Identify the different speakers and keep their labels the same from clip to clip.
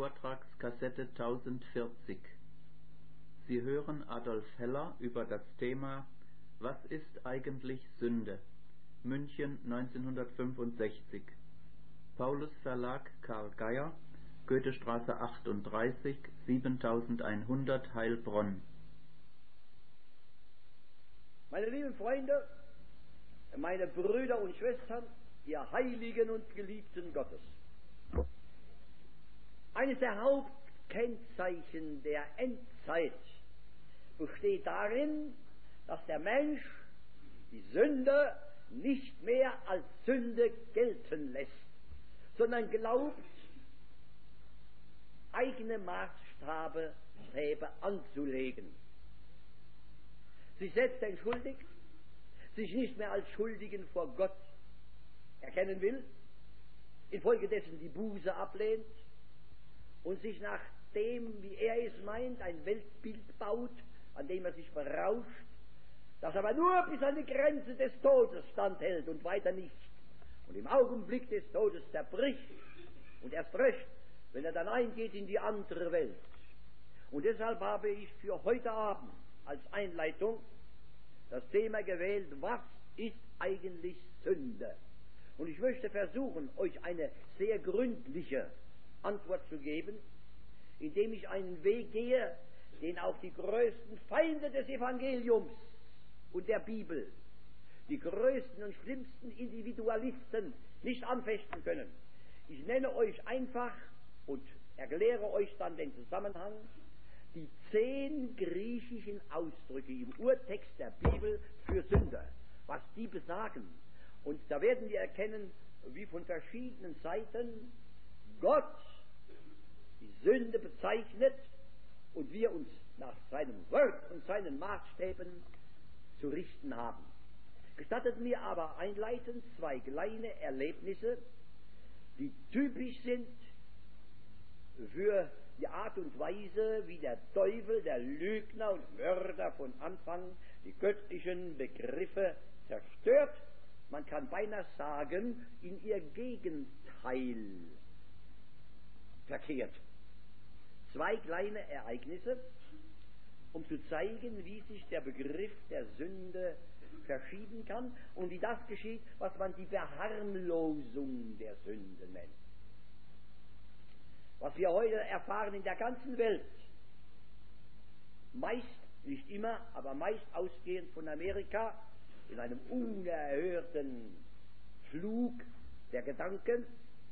Speaker 1: Vortragskassette 1040. Sie hören Adolf Heller über das Thema Was ist eigentlich Sünde? München 1965. Paulus Verlag Karl Geier, Goethestraße 38, 7100 Heilbronn.
Speaker 2: Meine lieben Freunde, meine Brüder und Schwestern, ihr Heiligen und Geliebten Gottes. Eines der Hauptkennzeichen der Endzeit besteht darin, dass der Mensch die Sünde nicht mehr als Sünde gelten lässt, sondern glaubt, eigene Maßstäbe anzulegen. Sich selbst entschuldigt, sich nicht mehr als Schuldigen vor Gott erkennen will, infolgedessen die Buße ablehnt und sich nach dem, wie er es meint, ein Weltbild baut, an dem er sich berauscht, das aber nur bis an die Grenze des Todes standhält und weiter nicht, und im Augenblick des Todes zerbricht und erst recht, wenn er dann eingeht in die andere Welt. Und deshalb habe ich für heute Abend als Einleitung das Thema gewählt, was ist eigentlich Sünde? Und ich möchte versuchen, euch eine sehr gründliche Antwort zu geben, indem ich einen Weg gehe, den auch die größten Feinde des Evangeliums und der Bibel, die größten und schlimmsten Individualisten nicht anfechten können. Ich nenne euch einfach und erkläre euch dann den Zusammenhang, die 10 griechischen Ausdrücke im Urtext der Bibel für Sünde, was die besagen. Und da werden wir erkennen, wie von verschiedenen Seiten Gott die Sünde bezeichnet und wir uns nach seinem Wort und seinen Maßstäben zu richten haben. Gestattet mir aber einleitend 2 kleine Erlebnisse, die typisch sind für die Art und Weise, wie der Teufel, der Lügner und Mörder von Anfang die göttlichen Begriffe zerstört. Man kann beinahe sagen, in ihr Gegenteil verkehrt. 2 kleine Ereignisse, um zu zeigen, wie sich der Begriff der Sünde verschieben kann und wie das geschieht, was man die Verharmlosung der Sünde nennt. Was wir heute erfahren in der ganzen Welt, meist, nicht immer, aber meist ausgehend von Amerika, in einem unerhörten Flug der Gedanken,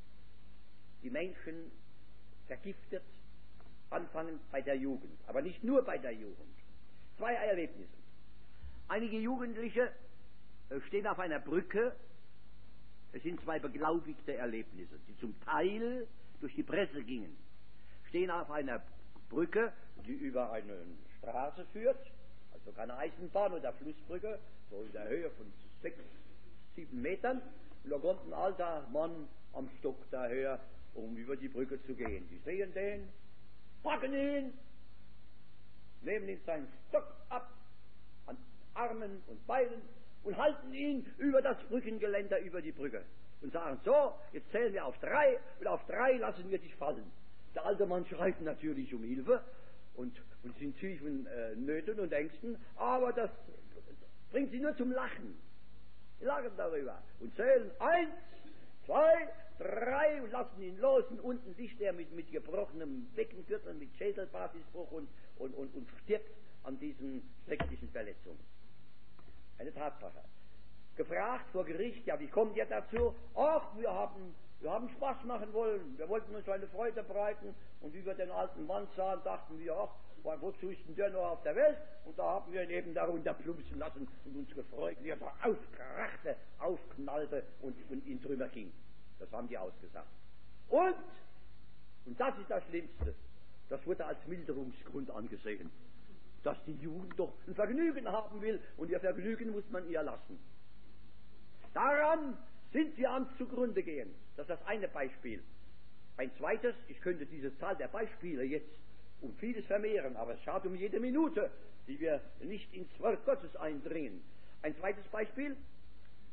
Speaker 2: die Menschen vergiftet, anfangend bei der Jugend, aber nicht nur bei der Jugend. 2 Erlebnisse. Einige Jugendliche stehen auf einer Brücke. Es sind 2 beglaubigte Erlebnisse, die zum Teil durch die Presse gingen. Stehen auf einer Brücke, die über eine Straße führt, also keine Eisenbahn oder Flussbrücke, so in der Höhe von 6, 7 Metern. Und da kommt ein alter Mann am Stock daher, um über die Brücke zu gehen. Die sehen den, packen ihn, nehmen ihm seinen Stock ab, an Armen und Beinen und halten ihn über das Brückengeländer über die Brücke und sagen, so, jetzt zählen wir auf 3 und auf 3 lassen wir dich fallen. Der alte Mann schreit natürlich um Hilfe und ist in tiefen Nöten und Ängsten, aber das bringt sie nur zum Lachen. Sie lachen darüber und zählen 1, 2, 3 und lassen ihn los und unten liegt er mit gebrochenem Beckengürtel, mit Schädelbasisbruch und stirbt an diesen schrecklichen Verletzungen. Eine Tatsache. Gefragt vor Gericht, ja, wie kommt ihr dazu? Ach, wir haben Spaß machen wollen. Wir wollten uns eine Freude bereiten und wie wir den alten Mann sahen, dachten wir, ach, wozu ist denn der noch auf der Welt? Und da haben wir ihn eben darunter plumpsen lassen und uns gefreut, wie er da aufkrachte, aufknallte und in Trümmer ging. Das haben die ausgesagt. Und das ist das Schlimmste, das wurde als Milderungsgrund angesehen, dass die Jugend doch ein Vergnügen haben will und ihr Vergnügen muss man ihr lassen. Daran sind wir am zugrunde gehen. Das ist das eine Beispiel. Ein zweites, ich könnte diese Zahl der Beispiele jetzt um vieles vermehren, aber es schadet um jede Minute, die wir nicht ins Wort Gottes eindringen. Ein zweites Beispiel,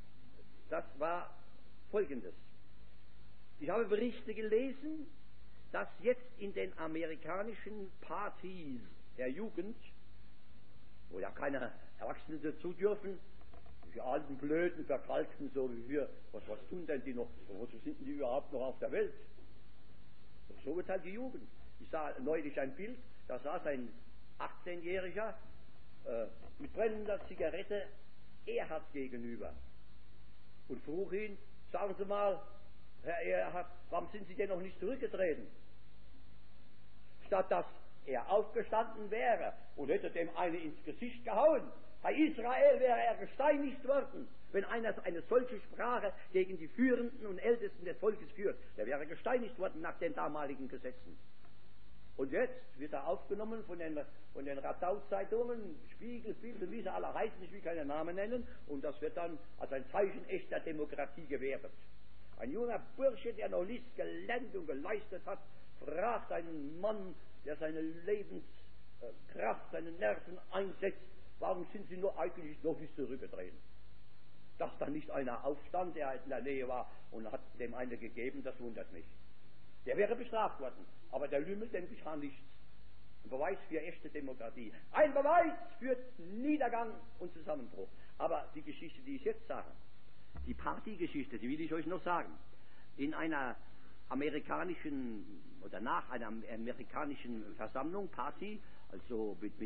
Speaker 2: das war folgendes. Ich habe Berichte gelesen, dass jetzt in den amerikanischen Partys der Jugend, wo ja keine Erwachsenen dazu dürfen, die alten Blöden, Verkalkten, so wie wir, was tun denn die noch, wozu sind denn die überhaupt noch auf der Welt? So wird halt die Jugend. Ich sah neulich ein Bild, da saß ein 18-Jähriger mit brennender Zigarette Erhard gegenüber und frug ihn, sagen Sie mal, Herr Erhard, warum sind Sie denn noch nicht zurückgetreten? Statt dass er aufgestanden wäre und hätte dem eine ins Gesicht gehauen. Bei Israel wäre er gesteinigt worden, wenn einer eine solche Sprache gegen die Führenden und Ältesten des Volkes führt. Der wäre gesteinigt worden nach den damaligen Gesetzen. Und jetzt wird er aufgenommen von den Radau-Zeitungen, Spiegel, Bild und wie sie alle heißen, ich will keine Namen nennen, und das wird dann als ein Zeichen echter Demokratie gewertet. Ein junger Bursche, der noch nichts gelernt und geleistet hat, fragt einen Mann, der seine Lebenskraft, seine Nerven einsetzt, warum sind Sie nur eigentlich noch nicht zurückgetreten? Dass dann nicht einer aufstand, der in der Nähe war und hat dem eine gegeben, das wundert mich. Der wäre bestraft worden, aber der Lümmel, denke ich, kann nichts. Ein Beweis für echte Demokratie. Ein Beweis für Niedergang und Zusammenbruch. Aber die Geschichte, die ich jetzt sage, die Partygeschichte, die will ich euch noch sagen. In einer amerikanischen oder nach einer amerikanischen Versammlung, Party, also mit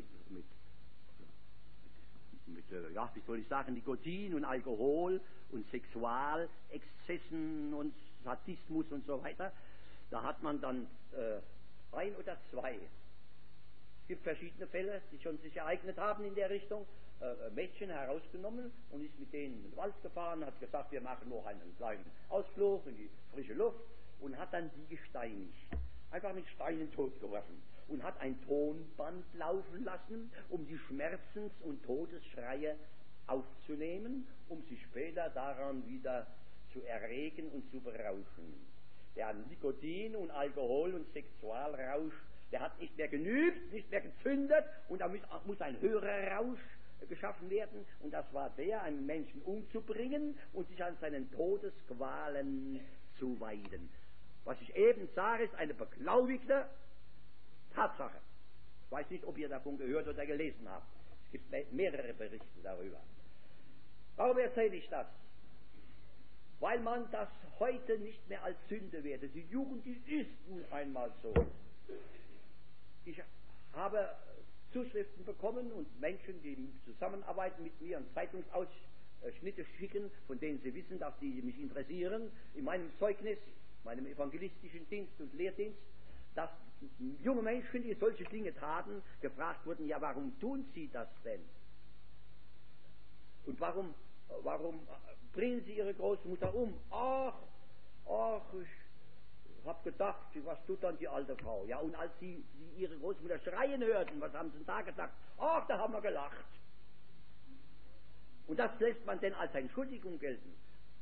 Speaker 2: ja, wie soll ich sagen, Nikotin und Alkohol und Sexualexzessen und Sadismus und so weiter, da hat man dann ein oder zwei, es gibt verschiedene Fälle, die schon sich ereignet haben in der Richtung, Mädchen herausgenommen und ist mit denen in den Wald gefahren, hat gesagt, wir machen noch einen kleinen Ausflug in die frische Luft und hat dann die gesteinigt. Einfach mit Steinen totgeworfen und hat ein Tonband laufen lassen, um die Schmerzens- und Todesschreie aufzunehmen, um sie später daran wieder zu erregen und zu berauschen. Der Nikotin und Alkohol und Sexualrausch, der hat nicht mehr genügt, nicht mehr gezündet und damit muss ein höherer Rausch geschaffen werden und das war der, einen Menschen umzubringen und sich an seinen Todesqualen zu weiden. Was ich eben sage, ist eine beglaubigte Tatsache. Ich weiß nicht, ob ihr davon gehört oder gelesen habt. Es gibt mehrere Berichte darüber. Warum erzähle ich das? Weil man das heute nicht mehr als Sünde wertet. Die Jugend, die ist nun einmal so. Ich habe Zuschriften bekommen und Menschen, die zusammenarbeiten mit mir und Zeitungsausschnitte schicken, von denen sie wissen, dass sie mich interessieren, in meinem Zeugnis, meinem evangelistischen Dienst und Lehrdienst, dass junge Menschen, die solche Dinge taten, gefragt wurden, ja, warum tun sie das denn? Und warum bringen sie ihre Großmutter um? Ach, ich hab gedacht, was tut dann die alte Frau? Ja, und als sie ihre Großmutter schreien hörten, was haben sie denn da gesagt? Ach, da haben wir gelacht. Und das lässt man denn als Entschuldigung gelten.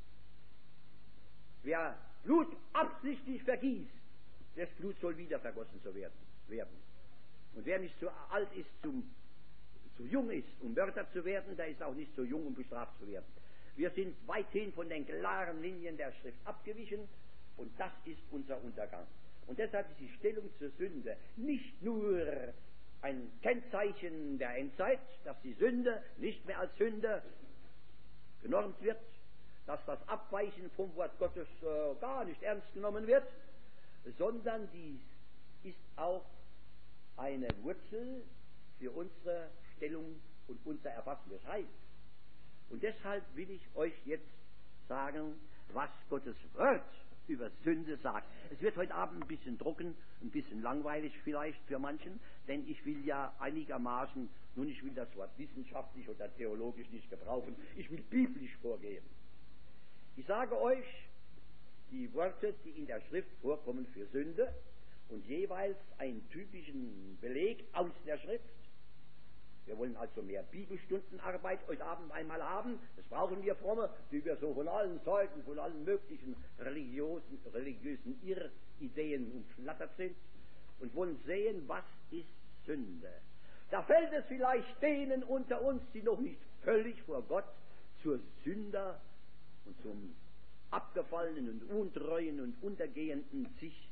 Speaker 2: Wer Blut absichtlich vergießt, das Blut soll wieder vergossen zu werden. Und wer nicht so alt ist, zu jung ist, um Mörder zu werden, der ist auch nicht so jung, um bestraft zu werden. Wir sind weithin von den klaren Linien der Schrift abgewichen und das ist unser Untergang. Und deshalb ist die Stellung zur Sünde nicht nur ein Kennzeichen der Endzeit, dass die Sünde nicht mehr als Sünde genormt wird, dass das Abweichen vom Wort Gottes gar nicht ernst genommen wird, sondern dies ist auch eine Wurzel für unsere Stellung und unser Erfassen des Heils. Und deshalb will ich euch jetzt sagen, was Gottes Wort über Sünde sagt. Es wird heute Abend ein bisschen trocken, ein bisschen langweilig vielleicht für manchen, denn ich will ja einigermaßen, nun ich will das Wort wissenschaftlich oder theologisch nicht gebrauchen, ich will biblisch vorgehen. Ich sage euch die Worte, die in der Schrift vorkommen für Sünde und jeweils einen typischen Beleg aus der Schrift. Wir wollen also mehr Bibelstundenarbeit heute Abend einmal haben. Das brauchen wir Fromme, die wir so von allen Seiten, von allen möglichen religiösen Irrideen umflattert sind und wollen sehen, was ist Sünde. Da fällt es vielleicht denen unter uns, die noch nicht völlig vor Gott zur Sünder und zum abgefallenen und untreuen und untergehenden sich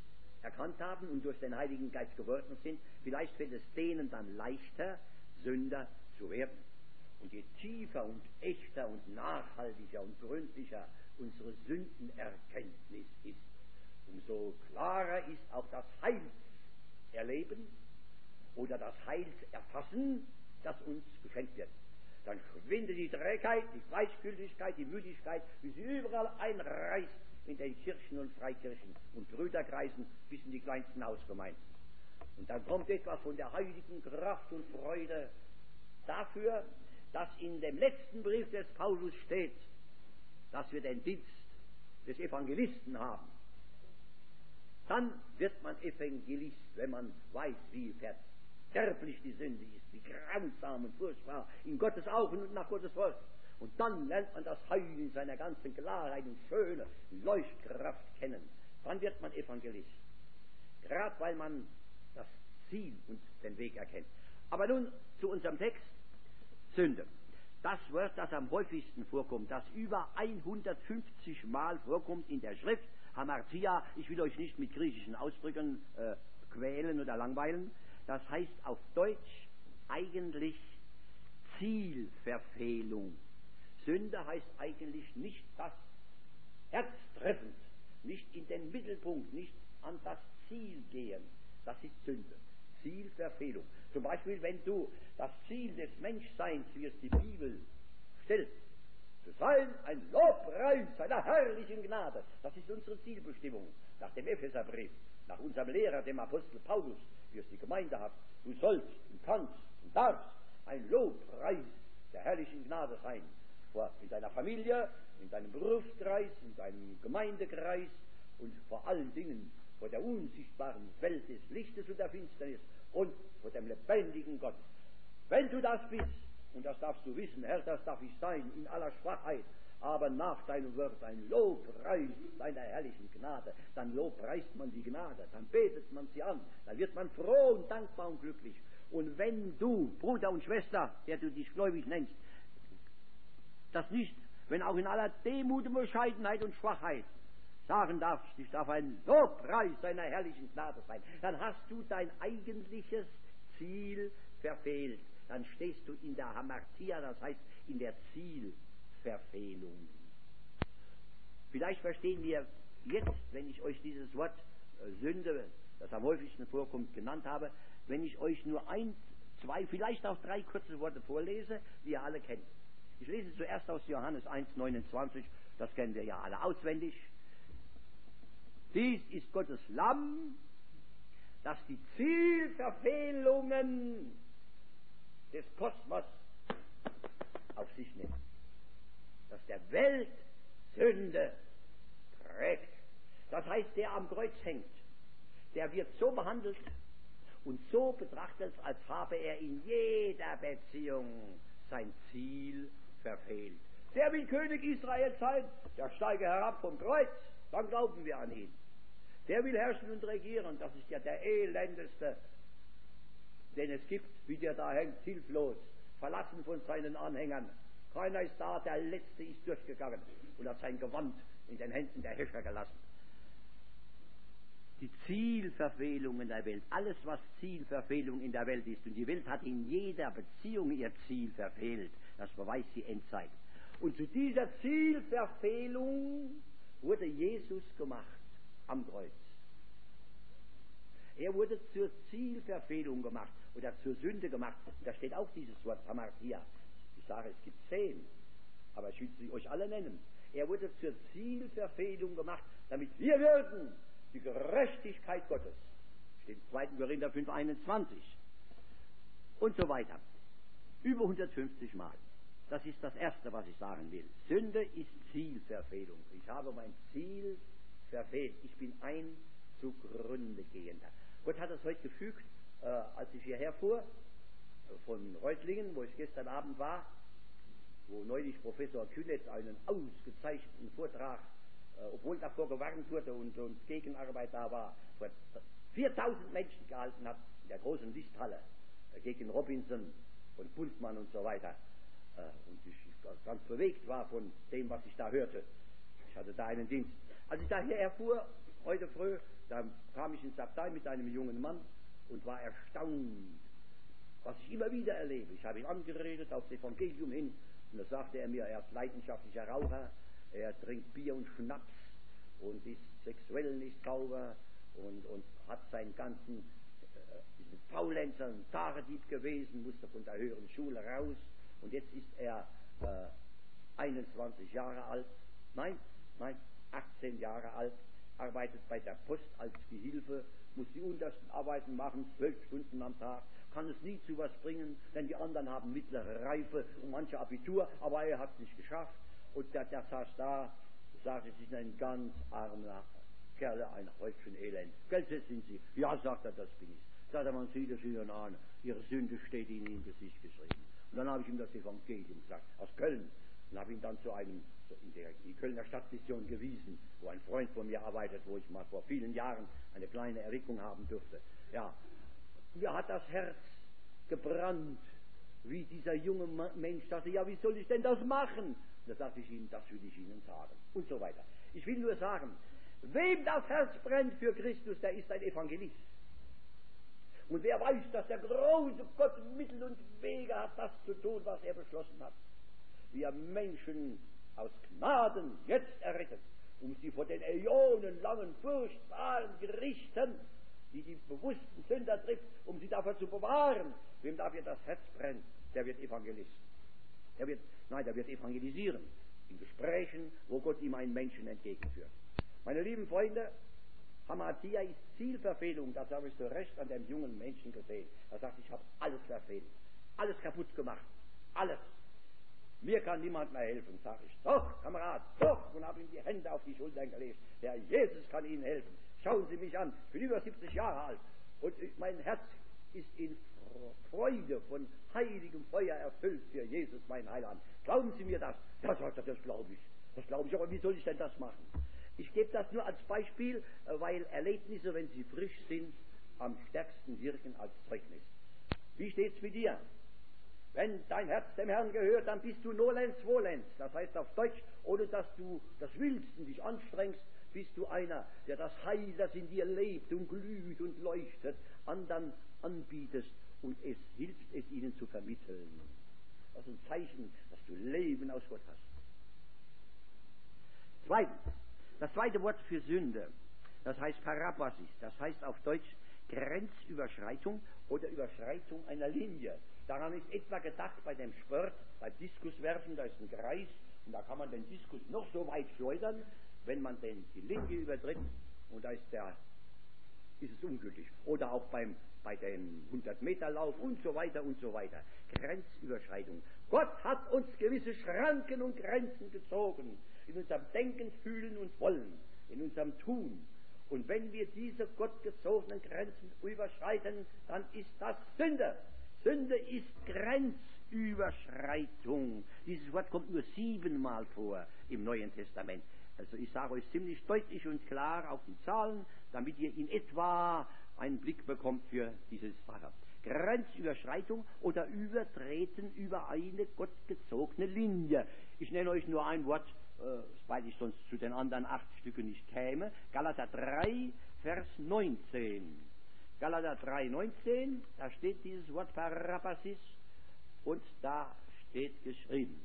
Speaker 2: erkannt haben und durch den Heiligen Geist geworden sind, vielleicht fällt es denen dann leichter, Sünder zu werden. Und je tiefer und echter und nachhaltiger und gründlicher unsere Sündenerkenntnis ist, umso klarer ist auch das Heilserleben oder das Heilserfassen, das uns geschenkt wird. Dann schwindet die Trägheit, die Gleichgültigkeit, die Müdigkeit, wie sie überall einreißt in den Kirchen und Freikirchen und Brüderkreisen bis in die kleinsten Hausgemeinden. Und dann kommt etwas von der heiligen Kraft und Freude dafür, dass in dem letzten Brief des Paulus steht, dass wir den Dienst des Evangelisten haben. Dann wird man Evangelist, wenn man weiß, wie verderblich die Sünde ist, wie grausam und furchtbar in Gottes Augen und nach Gottes Wort. Und dann lernt man das Heil in seiner ganzen Klarheit und Schöne, Leuchtkraft kennen. Dann wird man Evangelist. Gerade weil man das Ziel und den Weg erkennt. Aber nun zu unserem Text. Sünde. Das Wort, das am häufigsten vorkommt, das über 150 Mal vorkommt in der Schrift, Hamartia, ich will euch nicht mit griechischen Ausdrücken quälen oder langweilen, das heißt auf Deutsch eigentlich Zielverfehlung. Sünde heißt eigentlich nicht das Herz treffend, nicht in den Mittelpunkt, nicht an das Ziel gehen. Das ist Sünde. Zielverfehlung. Zum Beispiel, wenn du das Ziel des Menschseins, wie es die Bibel stellt, zu sein ein Lobpreis seiner herrlichen Gnade, das ist unsere Zielbestimmung, nach dem Epheserbrief, nach unserem Lehrer, dem Apostel Paulus, wie es die Gemeinde hat. Du sollst und kannst und darfst ein Lobpreis der herrlichen Gnade sein. In deiner Familie, in deinem Berufskreis, in deinem Gemeindekreis und vor allen Dingen vor der unsichtbaren Welt des Lichtes und der Finsternis und vor dem lebendigen Gott. Wenn du das bist, und das darfst du wissen, Herr, das darf ich sein, in aller Schwachheit, aber nach deinem Wort ein Lobpreis deiner herrlichen Gnade, dann lobpreist man die Gnade, dann betet man sie an, dann wird man froh und dankbar und glücklich. Und wenn du, Bruder und Schwester, der du dich gläubig nennst, das nicht, wenn auch in aller Demut und Bescheidenheit und Schwachheit, sagen darfst, ich darf ein Lobpreis deiner herrlichen Gnade sein, dann hast du dein eigentliches Ziel verfehlt. Dann stehst du in der Hamartia, das heißt in der Zielverfehlung. Vielleicht verstehen wir jetzt, wenn ich euch dieses Wort Sünde, das am häufigsten vorkommt, genannt habe, wenn ich euch nur 1, 2, vielleicht auch 3 kurze Worte vorlese, die ihr alle kennt. Ich lese zuerst aus Johannes 1,29, das kennen wir ja alle auswendig. Dies ist Gottes Lamm, das die Zielverfehlungen des Kosmos auf sich nimmt, das der Welt Sünde trägt. Das heißt, der am Kreuz hängt, der wird so behandelt und so betrachtet, als habe er in jeder Beziehung sein Ziel verfehlt. Der will König Israel sein, der steige herab vom Kreuz, dann glauben wir an ihn. Der will herrschen und regieren, das ist ja der elendeste, den es gibt, wie der da hängt, hilflos, verlassen von seinen Anhängern. Keiner ist da, der Letzte ist durchgegangen und hat sein Gewand in den Händen der Herrscher gelassen. Die Zielverfehlung in der Welt, alles was Zielverfehlung in der Welt ist, und die Welt hat in jeder Beziehung ihr Ziel verfehlt, das beweist die Endzeit. Und zu dieser Zielverfehlung wurde Jesus gemacht am Kreuz. Er wurde zur Zielverfehlung gemacht oder zur Sünde gemacht. Da steht auch dieses Wort Hamartia. Ich sage, es gibt 10, aber ich will sie euch alle nennen. Er wurde zur Zielverfehlung gemacht, damit wir würden die Gerechtigkeit Gottes. Steht im 2. Korinther 5,21 und so weiter. Über 150 Mal. Das ist das Erste, was ich sagen will. Sünde ist Zielverfehlung. Ich habe mein Ziel verfehlt. Ich bin ein zugrunde gehender. Gott hat es heute gefügt, als ich hierher fuhr, von Reutlingen, wo ich gestern Abend war, wo neulich Professor Kühnetz einen ausgezeichneten Vortrag, obwohl davor gewarnt wurde und Gegenarbeit da war, vor 4000 Menschen gehalten hat, in der großen Lichthalle, gegen Robinson und Bultmann und so weiter. Und ich ganz bewegt war von dem, was ich da hörte. Ich hatte da einen Dienst. Als ich da hierher fuhr, heute früh, da kam ich ins Abteil mit einem jungen Mann und war erstaunt, was ich immer wieder erlebe. Ich habe ihn angeredet auf das Evangelium hin und da sagte er mir, er ist leidenschaftlicher Raucher, er trinkt Bier und Schnaps und ist sexuell nicht sauber und hat seinen ganzen Faulenzer, ein Tagedieb gewesen, musste von der höheren Schule raus und jetzt ist er 21 Jahre alt, nein, 18 Jahre alt, arbeitet bei der Post als Gehilfe, muss die untersten Arbeiten machen, 12 Stunden am Tag, kann es nie zu was bringen, denn die anderen haben mittlere Reife und manche Abitur, aber er hat es nicht geschafft. Und der saß da, sagte, Sie sind ein ganz armer Kerl, ein Häufchen Elend. Geld sind Sie? Ja, sagt er, das bin ich. Sagt er, man sieht es Ihnen an, Ihre Sünde steht Ihnen ins Gesicht geschrieben. Und dann habe ich ihm das Evangelium gesagt, aus Köln. Und habe ihn dann in die Kölner Stadtmission gewiesen, wo ein Freund von mir arbeitet, wo ich mal vor vielen Jahren eine kleine Erweckung haben durfte. Ja, mir hat das Herz gebrannt, wie dieser junge Mensch sagte, ja, wie soll ich denn das machen? Da sagte ich ihm, das will ich Ihnen sagen. Und so weiter. Ich will nur sagen, wem das Herz brennt für Christus, der ist ein Evangelist. Und wer weiß, dass der große Gott Mittel und Wege hat, das zu tun, was er beschlossen hat. Wie er Menschen aus Gnaden jetzt errettet, um sie vor den äonenlangen, furchtbaren Gerichten, die die bewussten Sünder trifft, um sie davor zu bewahren. Wem dafür das Herz brennt, der wird Evangelist. Der wird evangelisieren. In Gesprächen, wo Gott ihm einen Menschen entgegenführt. Meine lieben Freunde, Hamathia ist Zielverfehlung, das habe ich so recht an dem jungen Menschen gesehen. Er sagt, ich habe alles verfehlt, alles kaputt gemacht, alles. Mir kann niemand mehr helfen, sage ich. Doch, Kamerad, doch, und habe ihm die Hände auf die Schultern gelegt. Der Jesus kann Ihnen helfen. Schauen Sie mich an, ich bin über 70 Jahre alt und mein Herz ist in Freude von heiligem Feuer erfüllt für Jesus, mein Heiland. Glauben Sie mir das? Ja, sagt er, das glaube ich. Das glaube ich, aber wie soll ich denn das machen? Ich gebe das nur als Beispiel, weil Erlebnisse, wenn sie frisch sind, am stärksten wirken als Zeugnis. Wie steht's mit dir? Wenn dein Herz dem Herrn gehört, dann bist du nolens volens. Das heißt auf Deutsch, ohne dass du das willst und dich anstrengst, bist du einer, der das Heil, das in dir lebt und glüht und leuchtet, anderen anbietest und es hilft, es ihnen zu vermitteln. Das ist ein Zeichen, dass du Leben aus Gott hast. Zweitens, das zweite Wort für Sünde, das heißt Parabasis, das heißt auf Deutsch Grenzüberschreitung oder Überschreitung einer Linie. Daran ist etwa gedacht bei dem Sport, beim Diskuswerfen, da ist ein Kreis und da kann man den Diskus noch so weit schleudern, wenn man denn die Linie übertritt und da ist es ungültig. Oder auch bei dem 100-Meter-Lauf und so weiter und so weiter. Grenzüberschreitung. Gott hat uns gewisse Schranken und Grenzen gezogen in unserem Denken, Fühlen und Wollen, in unserem Tun. Und wenn wir diese gottgezogenen Grenzen überschreiten, dann ist das Sünde. Sünde ist Grenzüberschreitung. Dieses Wort kommt nur 7-mal vor im Neuen Testament. Also ich sage euch ziemlich deutlich und klar auf die Zahlen, damit ihr in etwa einen Blick bekommt für diese Sache. Grenzüberschreitung oder Übertreten über eine gottgezogene Linie. Ich nenne euch nur ein Wort, weil ich sonst zu den anderen 8 Stücken nicht käme. Galater 3, Vers 19. Galater 3, 19, da steht dieses Wort Parabasis und da steht geschrieben.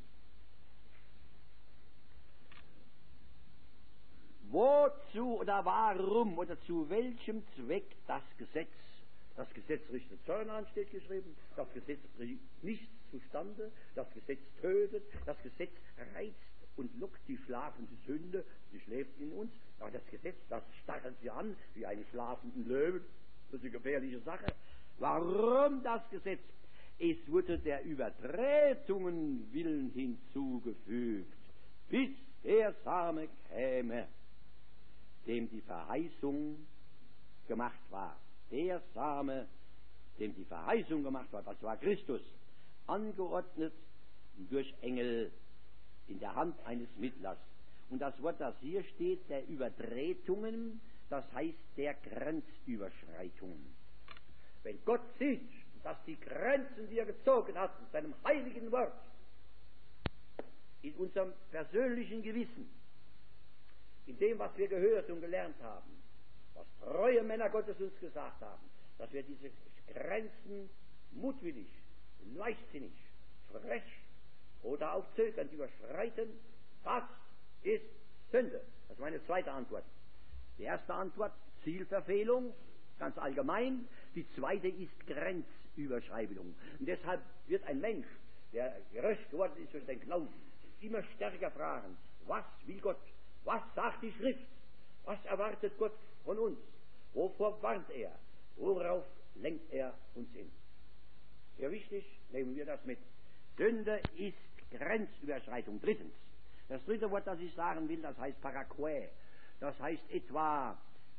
Speaker 2: Wozu oder warum oder zu welchem Zweck das Gesetz? Das Gesetz richtet Zorn an, steht geschrieben. Das Gesetz bringt nichts zustande. Das Gesetz tötet. Das Gesetz reizt und lockt die schlafende Sünde. Sie schläft in uns. Aber das Gesetz, das stachelt sie an wie einen schlafenden Löwen. Das ist eine gefährliche Sache. Warum das Gesetz? Es wurde der Übertretungen willen hinzugefügt, bis der Same käme, dem die Verheißung gemacht war. Der Same, dem die Verheißung gemacht war, das war Christus, angeordnet durch Engel in der Hand eines Mittlers. Und das Wort, das hier steht, der Übertretungen, das heißt der Grenzüberschreitungen. Wenn Gott sieht, dass die Grenzen, die er gezogen hat, in seinem heiligen Wort, in unserem persönlichen Gewissen, in dem, was wir gehört und gelernt haben, was treue Männer Gottes uns gesagt haben, dass wir diese Grenzen mutwillig, leichtsinnig, frech oder auch zögernd überschreiten, das ist Sünde. Das ist meine zweite Antwort. Die erste Antwort, Zielverfehlung, ganz allgemein. Die zweite ist Grenzüberschreitung. Und deshalb wird ein Mensch, der gerecht geworden ist durch den Glauben, immer stärker fragen, was will Gott? Was sagt die Schrift? Was erwartet Gott von uns? Wovor warnt er? Worauf lenkt er uns hin? Sehr wichtig, nehmen wir das mit. Sünde ist Grenzüberschreitung. Drittens, das dritte Wort, das ich sagen will, das heißt Paraquä. Das heißt etwa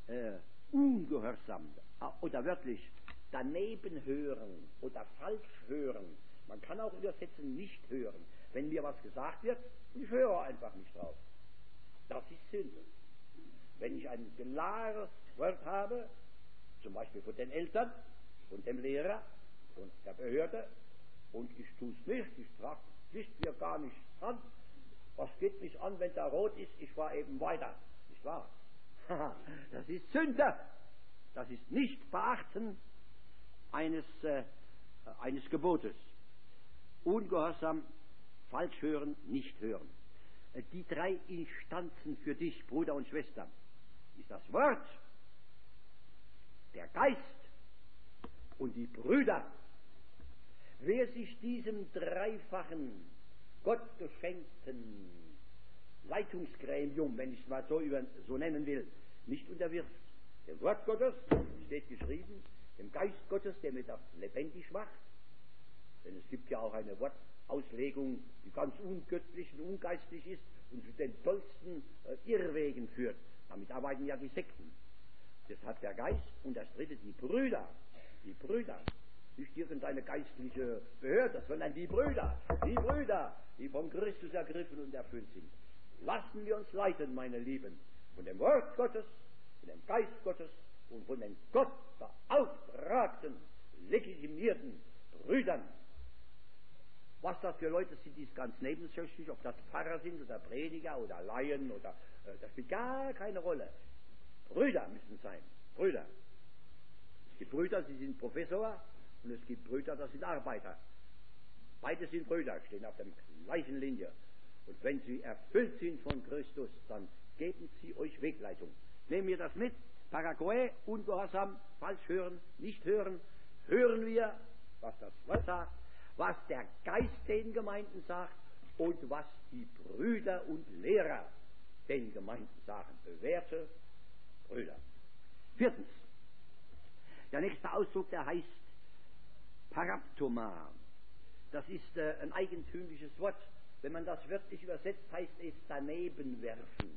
Speaker 2: ungehorsam oder wörtlich daneben hören oder falsch hören. Man kann auch übersetzen, nicht hören. Wenn mir was gesagt wird, ich höre einfach nicht drauf. Das ist Sünde. Wenn ich ein klares Wort habe, zum Beispiel von den Eltern, von dem Lehrer, von der Behörde, und ich tue es nicht, ich trage mir gar nicht an, was geht mich an, wenn da rot ist, ich fahre eben weiter. Nicht wahr? Das ist Sünde. Das ist nicht Beachten eines Gebotes. Ungehorsam, falsch hören, nicht hören. Die drei Instanzen für dich, Bruder und Schwester, ist das Wort, der Geist und die Brüder. Wer sich diesem dreifachen, gottgeschenkten Leitungsgremium, wenn ich es mal so nennen will, nicht unterwirft, dem Wort Gottes, steht geschrieben, dem Geist Gottes, der mir das lebendig macht, denn es gibt ja auch eine Wortauslegung, die ganz ungöttlich und ungeistlich ist und zu den tollsten Irrwegen führt. Damit arbeiten ja die Sekten. Deshalb der Geist und das dritte die Brüder. Die Brüder. Nicht irgendeine geistliche Behörde, sondern die Brüder, die vom Christus ergriffen und erfüllt sind. Lassen wir uns leiten, meine Lieben, von dem Wort Gottes, von dem Geist Gottes und von den Gott beauftragten, legitimierten Brüdern. Was das für Leute sind, ist ganz nebensächlich, ob das Pfarrer sind oder Prediger oder Laien oder das spielt gar keine Rolle. Brüder müssen sein, Brüder. Es gibt Brüder, sie sind Professor, und es gibt Brüder, das sind Arbeiter. Beide sind Brüder, stehen auf der gleichen Linie. Und wenn sie erfüllt sind von Christus, dann geben sie euch Wegleitung. Nehmen wir das mit. Paraguay, ungehorsam, falsch hören, nicht hören. Hören wir, was das Wort sagt, was der Geist den Gemeinden sagt und was die Brüder und Lehrer den Gemeinden sagen. Bewährte Brüder. Viertens. Der nächste Ausdruck, der heißt Paraptoma. Das ist ein eigentümliches Wort. Wenn man das wörtlich übersetzt, heißt es daneben werfen.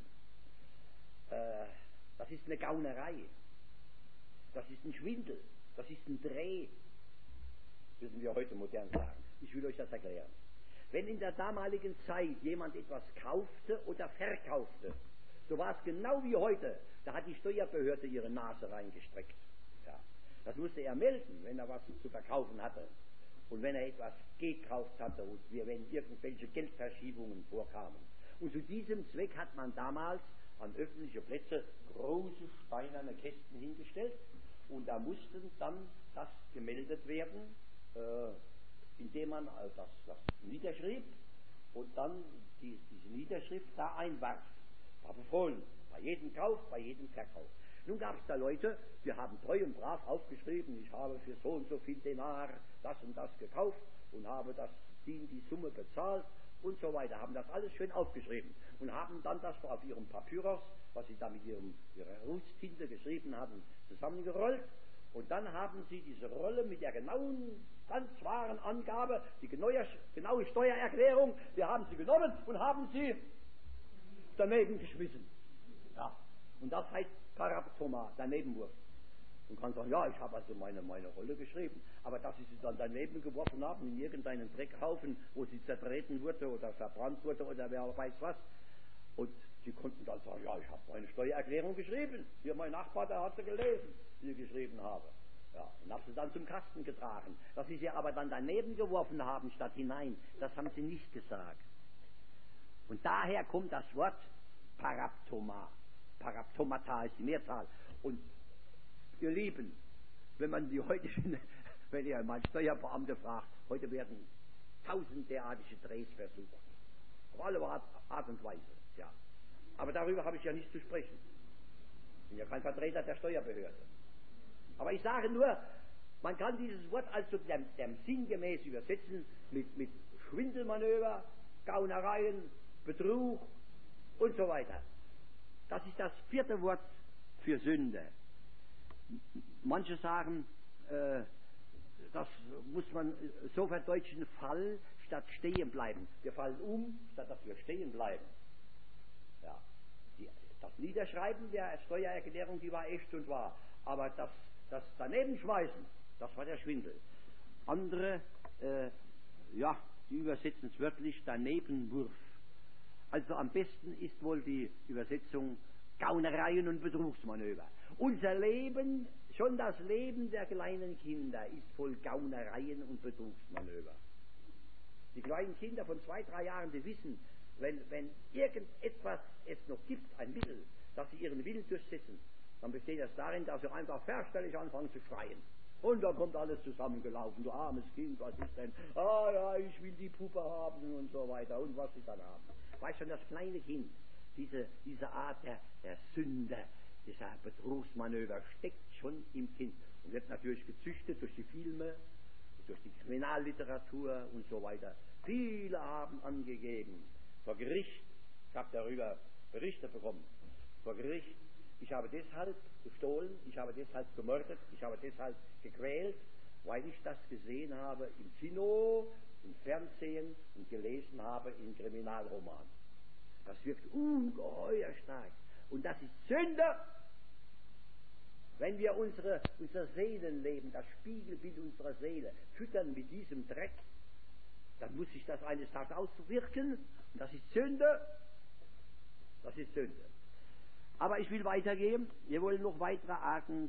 Speaker 2: Das ist eine Gaunerei. Das ist ein Schwindel. Das ist ein Dreh. Müssen wir heute modern sagen. Ich will euch das erklären. Wenn in der damaligen Zeit jemand etwas kaufte oder verkaufte, so war es genau wie heute. Da hat die Steuerbehörde ihre Nase reingestreckt. Ja. Das musste er melden, wenn er was zu verkaufen hatte. Und wenn er etwas gekauft hatte und wenn irgendwelche Geldverschiebungen vorkamen. Und zu diesem Zweck hat man damals an öffentliche Plätze große steinerne Kästen hingestellt und da mussten dann das gemeldet werden, indem man das niederschrieb und dann diese Niederschrift da einwarf. War befohlen, bei jedem Kauf, bei jedem Verkauf. Nun gab es da Leute, die haben treu und brav aufgeschrieben, ich habe für so und so viel Denar das und das gekauft und habe die Summe bezahlt und so weiter, haben das alles schön aufgeschrieben und haben dann das auf ihrem Papyrus, was sie da mit ihrer Rußtinte geschrieben haben, zusammengerollt und dann haben sie diese Rolle mit der genauen, ganz wahren Angabe, die genaue Steuererklärung, wir haben sie genommen und haben sie daneben geschmissen. Ja. Und das heißt Paraptoma, Danebenwurf. Und kann sagen, ja, ich habe also meine Rolle geschrieben, aber dass sie dann daneben geworfen haben in irgendeinen Dreckhaufen, wo sie zertreten wurde oder verbrannt wurde oder wer weiß was. Und sie konnten dann sagen, ja, ich habe meine Steuererklärung geschrieben. Hier mein Nachbar, der hat sie gelesen, die ich geschrieben habe. Ja, und habe sie dann zum Kasten getragen. Dass sie aber dann daneben geworfen haben statt hinein, das haben sie nicht gesagt. Und daher kommt das Wort Paraptoma. Paraptomata ist die Mehrzahl. Und ihr Lieben, wenn man die heutigen, wenn ihr mal Steuerbeamte fragt, heute werden 1000 derartige Drehs versucht. Auf alle Art und Weise, ja. Aber darüber habe ich ja nicht zu sprechen. Ich bin ja kein Vertreter der Steuerbehörde. Aber ich sage nur, man kann dieses Wort also dem sinngemäß übersetzen mit Schwindelmanöver, Gaunereien, Betrug und so weiter. Das ist das 4. Wort für Sünde. Manche sagen, das muss man so verdeutschen, Fall statt stehen bleiben. Wir fallen um, statt dass wir stehen bleiben. Ja. Das Niederschreiben der Steuererklärung, die war echt und wahr. Aber das Danebenschmeißen, das war der Schwindel. Andere, die übersetzen es wörtlich Danebenwurf. Also am besten ist wohl die Übersetzung Gaunereien und Betrugsmanöver. Unser Leben, schon das Leben der kleinen Kinder ist voll Gaunereien und Betrugsmanöver. Die kleinen Kinder von 2, 3 Jahren, die wissen, wenn irgendetwas es noch gibt, ein Mittel, dass sie ihren Willen durchsetzen, dann besteht das darin, dass sie einfach fürchterlich anfangen zu schreien. Und dann kommt alles zusammengelaufen. Du armes Kind, was ist denn? Ah ja, ich will die Puppe haben und so weiter. Und was sie dann haben. Weißt schon, das kleine Kind, diese Art der Sünde, dieser Betrugsmanöver steckt schon im Kind und wird natürlich gezüchtet durch die Filme, durch die Kriminalliteratur und so weiter. Viele haben angegeben, vor Gericht, ich habe darüber Berichte bekommen, vor Gericht, ich habe deshalb gestohlen, ich habe deshalb gemordet, ich habe deshalb gequält, weil ich das gesehen habe im Kino, im Fernsehen und gelesen habe in Kriminalromanen. Das wirkt ungeheuer stark. Und das ist Sünde. Wenn wir unser Seelenleben, das Spiegelbild unserer Seele, füttern mit diesem Dreck, dann muss sich das eines Tages auswirken. Und das ist Sünde. Das ist Sünde. Aber ich will weitergehen. Wir wollen noch weitere Arten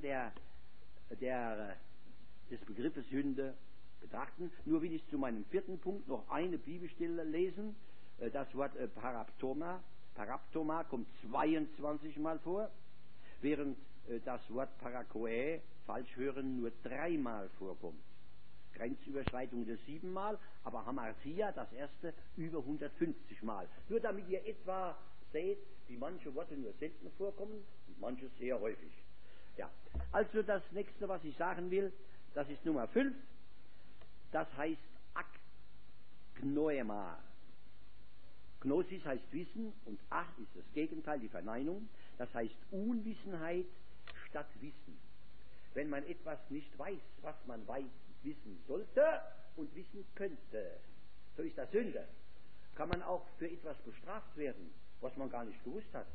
Speaker 2: des Begriffes Sünde betrachten. Nur will ich zu meinem 4. Punkt noch eine Bibelstelle lesen. Das Wort Paraptoma. Paraptoma kommt 22 Mal vor, während das Wort Parakoe, falsch hören, nur 3 Mal vorkommt. Grenzüberschreitung des 7 Mal, aber Hamartia, das erste, über 150 Mal. Nur damit ihr etwa seht, wie manche Worte nur selten vorkommen und manche sehr häufig. Ja, also das nächste, was ich sagen will, das ist Nummer 5. Das heißt Agnoema. Gnosis heißt Wissen und Ach ist das Gegenteil, die Verneinung. Das heißt Unwissenheit statt Wissen. Wenn man etwas nicht weiß, was man wissen sollte und wissen könnte, so ist das Sünde. Kann man auch für etwas bestraft werden, was man gar nicht gewusst hat.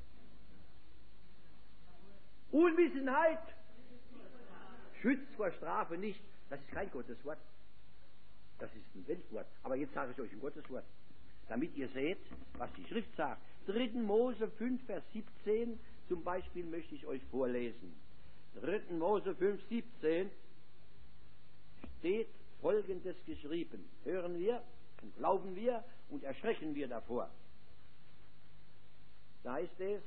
Speaker 2: Unwissenheit schützt vor Strafe nicht. Das ist kein Gotteswort. Das ist ein Weltwort. Aber jetzt sage ich euch ein Gotteswort, damit ihr seht, was die Schrift sagt. 3. Mose 5, Vers 17 zum Beispiel möchte ich euch vorlesen. 3. Mose 5, 17 steht Folgendes geschrieben. Hören wir und glauben wir und erschrecken wir davor. Da heißt es,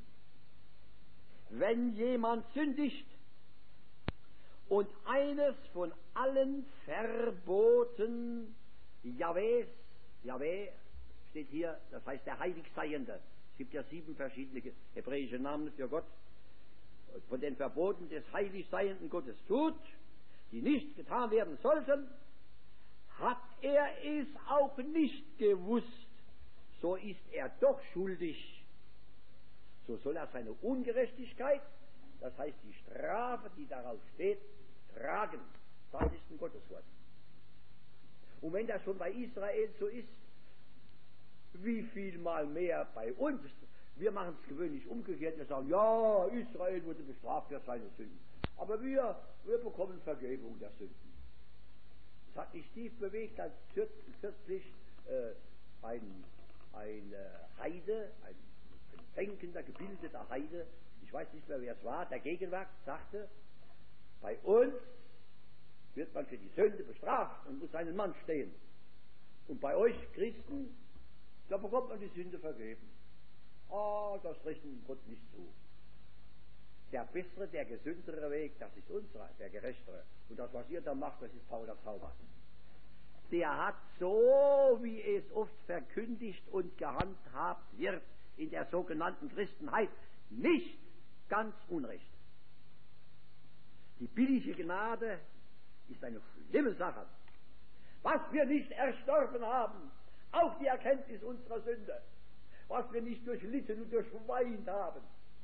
Speaker 2: wenn jemand sündigt und eines von allen Verboten Jahweh steht hier, das heißt der Heiligseiende. Es gibt ja 7 verschiedene hebräische Namen für Gott. Von den Verboten des Heiligseienden Gottes tut, die nicht getan werden sollten, hat er es auch nicht gewusst, so ist er doch schuldig. So soll er seine Ungerechtigkeit, das heißt die Strafe, die darauf steht, tragen. Das ist ein Gotteswort. Und wenn das schon bei Israel so ist, wie viel mal mehr bei uns? Wir machen es gewöhnlich umgekehrt. Wir sagen, ja, Israel wurde bestraft für seine Sünden. Aber wir bekommen Vergebung der Sünden. Es hat mich tief bewegt, als kürzlich ein Heide, ein denkender, gebildeter Heide, ich weiß nicht mehr, wer es war, der Gegenwart sagte, bei uns wird man für die Sünde bestraft und muss einen Mann stehen. Und bei euch Christen, da bekommt man die Sünde vergeben. Das rechnet Gott nicht zu. der bessere, der gesündere Weg, das ist unserer, der gerechtere. Und das, was ihr da macht, das ist fauler Zauber. Der hat, so wie es oft verkündigt und gehandhabt wird in der sogenannten Christenheit, nicht ganz Unrecht. Die billige Gnade ist eine schlimme Sache. Was wir nicht erstorben haben, auch die Erkenntnis unserer Sünde, was wir nicht durchlitten und durchweint haben,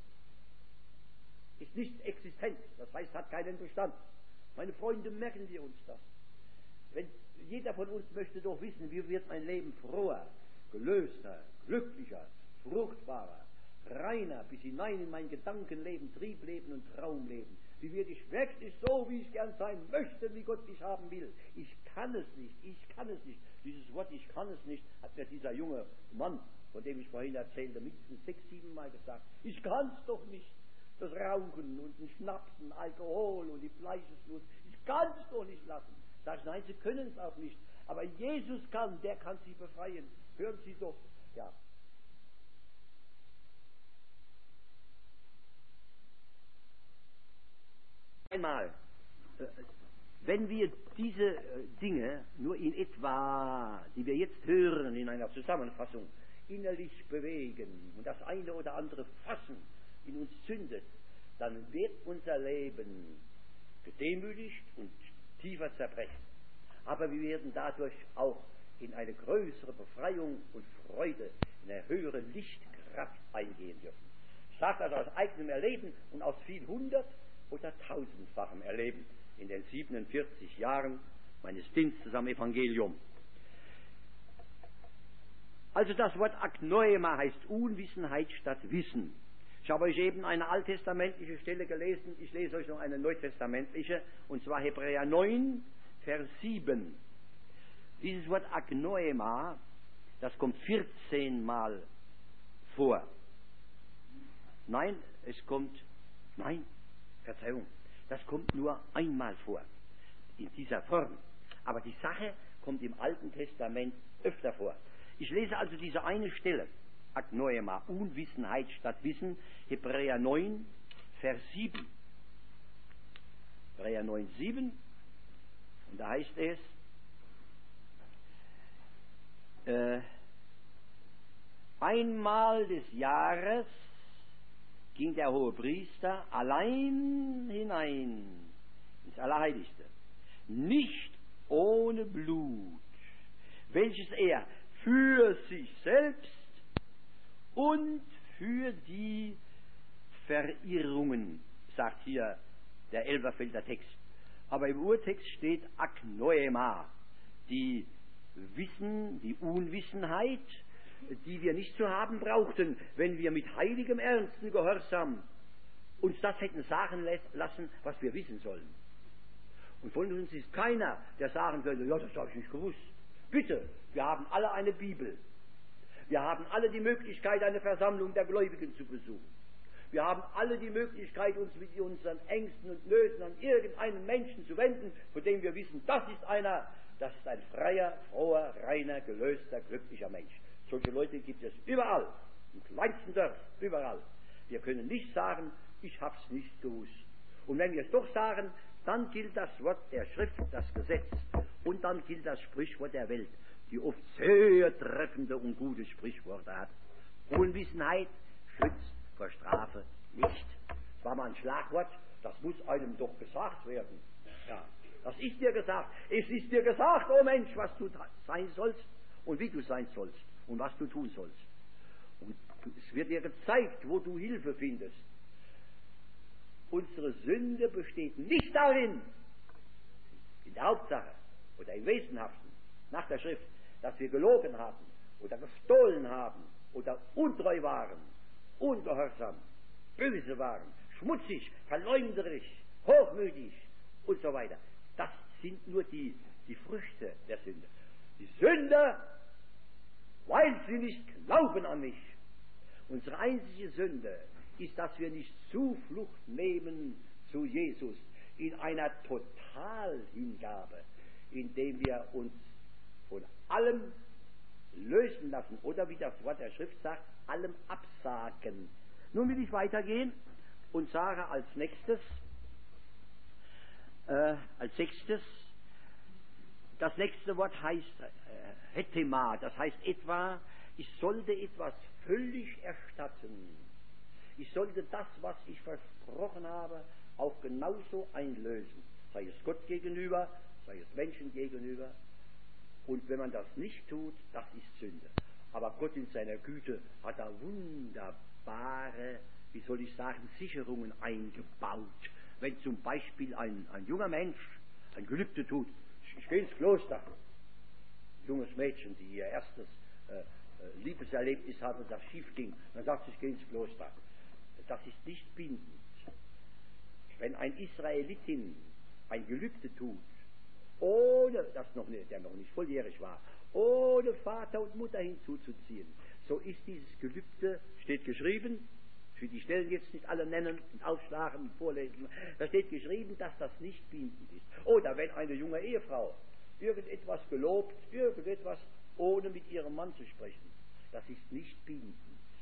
Speaker 2: ist nicht existent, das heißt, hat keinen Bestand. Meine Freunde, merken wir uns das. Wenn jeder von uns möchte doch wissen, wie wird mein Leben froher, gelöster, glücklicher, fruchtbarer, reiner, bis hinein in mein Gedankenleben, Triebleben und Traumleben. Wie werde ich wirklich so, wie ich gern sein möchte, wie Gott mich haben will. Ich kann es nicht, ich kann es nicht. Dieses Wort, ich kann es nicht, hat mir dieser junge Mann, von dem ich vorhin erzählte, mindestens 6, 7 Mal gesagt. Ich kann es doch nicht. Das Rauchen und den Schnapsen, Alkohol und die Fleischeslust. Ich kann es doch nicht lassen. Sag ich, nein, Sie können es auch nicht. Aber Jesus kann, der kann Sie befreien. Hören Sie doch. Ja. Einmal, wenn wir diese Dinge nur in etwa, die wir jetzt hören, in einer Zusammenfassung, innerlich bewegen und das eine oder andere fassen, in uns zündet, dann wird unser Leben gedemütigt und tiefer zerbrechen. Aber wir werden dadurch auch in eine größere Befreiung und Freude, in eine höhere Lichtkraft eingehen dürfen. Ich sage das aus eigenem Erleben und aus viel 100- oder 1000-fachem Erleben in den 47 Jahren meines Dienstes am Evangelium. Also das Wort Agnoema heißt Unwissenheit statt Wissen. Ich habe euch eben eine alttestamentliche Stelle gelesen, ich lese euch noch eine neutestamentliche, und zwar Hebräer 9, Vers 7. Dieses Wort Agnoema, das kommt 14 Mal vor. Verzeihung, das kommt nur einmal vor, in dieser Form. Aber die Sache kommt im Alten Testament öfter vor. Ich lese also diese eine Stelle, Agnoema, Unwissenheit statt Wissen, Hebräer 9, Vers 7. Hebräer 9, 7, und da heißt es, einmal des Jahres ging der Hohepriester allein hinein ins Allerheiligste, nicht ohne Blut, welches er für sich selbst und für die Verirrungen, sagt hier der Elberfelder Text. Aber im Urtext steht Agnoema, die Unwissenheit, die wir nicht zu haben brauchten, wenn wir mit heiligem ernsten Gehorsam uns das hätten sagen lassen, was wir wissen sollen. Und von uns ist keiner, der sagen könnte, ja, das habe ich nicht gewusst. Bitte, wir haben alle eine Bibel. Wir haben alle die Möglichkeit, eine Versammlung der Gläubigen zu besuchen. Wir haben alle die Möglichkeit, uns mit unseren Ängsten und Nöten an irgendeinen Menschen zu wenden, von dem wir wissen, das ist ein freier, froher, reiner, gelöster, glücklicher Mensch. Solche Leute gibt es überall, im kleinsten Dorf, überall. Wir können nicht sagen, ich hab's nicht gewusst. Und wenn wir es doch sagen, dann gilt das Wort der Schrift, das Gesetz, und dann gilt das Sprichwort der Welt, die oft sehr treffende und gute Sprichworte hat. Unwissenheit schützt vor Strafe nicht. Das war mal ein Schlagwort, das muss einem doch gesagt werden. Ja, das ist dir gesagt. Es ist dir gesagt, oh Mensch, was du sein sollst und wie du sein sollst und was du tun sollst. Und es wird dir gezeigt, wo du Hilfe findest. Unsere Sünde besteht nicht darin, in der Hauptsache oder im Wesenhaften, nach der Schrift, dass wir gelogen haben oder gestohlen haben oder untreu waren, ungehorsam, böse waren, schmutzig, verleumderisch, hochmütig und so weiter. Das sind nur die Früchte der Sünde. Die Sünde, weil sie nicht glauben an mich. Unsere einzige Sünde ist, dass wir nicht Zuflucht nehmen zu Jesus in einer Totalhingabe, indem wir uns von allem lösen lassen oder wie das Wort der Schrift sagt, allem absagen. Nun will ich weitergehen und sage als nächstes, das nächste Wort heißt Hetema, das heißt etwa, ich sollte etwas völlig erstatten. Ich sollte das, was ich versprochen habe, auch genauso einlösen. Sei es Gott gegenüber, sei es Menschen gegenüber. Und wenn man das nicht tut, das ist Sünde. Aber Gott in seiner Güte hat da wunderbare, wie soll ich sagen, Sicherungen eingebaut. Wenn zum Beispiel ein junger Mensch ein Gelübde tut, ich gehe ins Kloster, junges Mädchen, die ihr erstes Liebeserlebnis hatte, das schief ging, dann sagt sie, ich gehe ins Kloster. Das ist nicht bindend. Wenn ein Israelitin ein Gelübde tut, ohne, der noch nicht volljährig war, ohne Vater und Mutter hinzuzuziehen, so ist dieses Gelübde, steht geschrieben, ich will die Stellen jetzt nicht alle nennen und aufschlagen und vorlesen, da steht geschrieben, dass das nicht bindend ist. Oder wenn eine junge Ehefrau irgendetwas gelobt, irgendetwas, ohne mit ihrem Mann zu sprechen, das ist nicht bindend.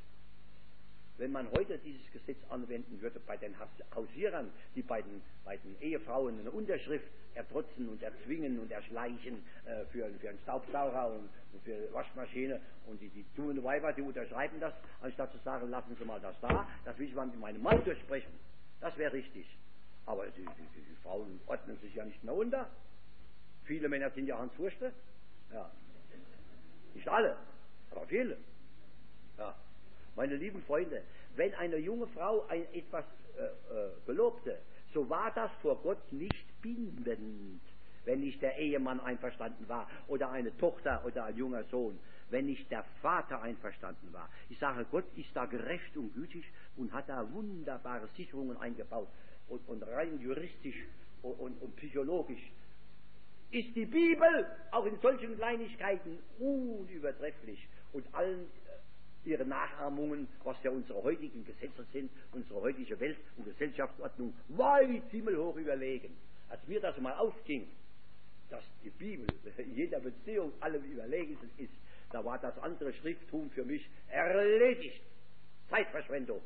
Speaker 2: Wenn man heute dieses Gesetz anwenden würde bei den Hausierern, die bei den Ehefrauen eine Unterschrift ertrotzen und erzwingen und erschleichen für einen Staubsauger und für Waschmaschine und die tun Weiber, die unterschreiben das, anstatt zu sagen, lassen Sie mal das da, das will ich mal mit meinem Mann durchsprechen. Das wäre richtig. Aber die Frauen ordnen sich ja nicht mehr unter. Viele Männer sind ja Hans Wurste. Ja. Nicht alle, aber viele. Ja. Meine lieben Freunde, wenn eine junge Frau etwas gelobte, so war das vor Gott nicht bindend, wenn nicht der Ehemann einverstanden war oder eine Tochter oder ein junger Sohn, wenn nicht der Vater einverstanden war. Ich sage, Gott ist da gerecht und gütig und hat da wunderbare Sicherungen eingebaut und rein juristisch und psychologisch ist die Bibel auch in solchen Kleinigkeiten unübertrefflich und allen ihre Nachahmungen, was ja unsere heutigen Gesetze sind, unsere heutige Welt- und Gesellschaftsordnung, weit himmelhoch überlegen. Als mir das mal aufging, dass die Bibel in jeder Beziehung allem überlegen ist, da war das andere Schrifttum für mich erledigt. Zeitverschwendung.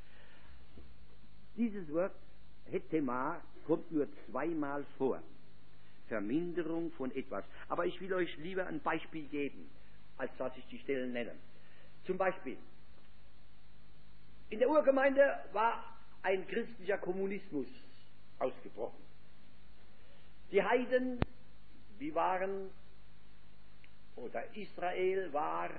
Speaker 2: Dieses Wort Hetema kommt nur zweimal vor. Verminderung von etwas. Aber ich will euch lieber ein Beispiel geben, als dass ich die Stellen nenne. Zum Beispiel, in der Urgemeinde war ein christlicher Kommunismus ausgebrochen. Die Heiden, die waren, oder Israel war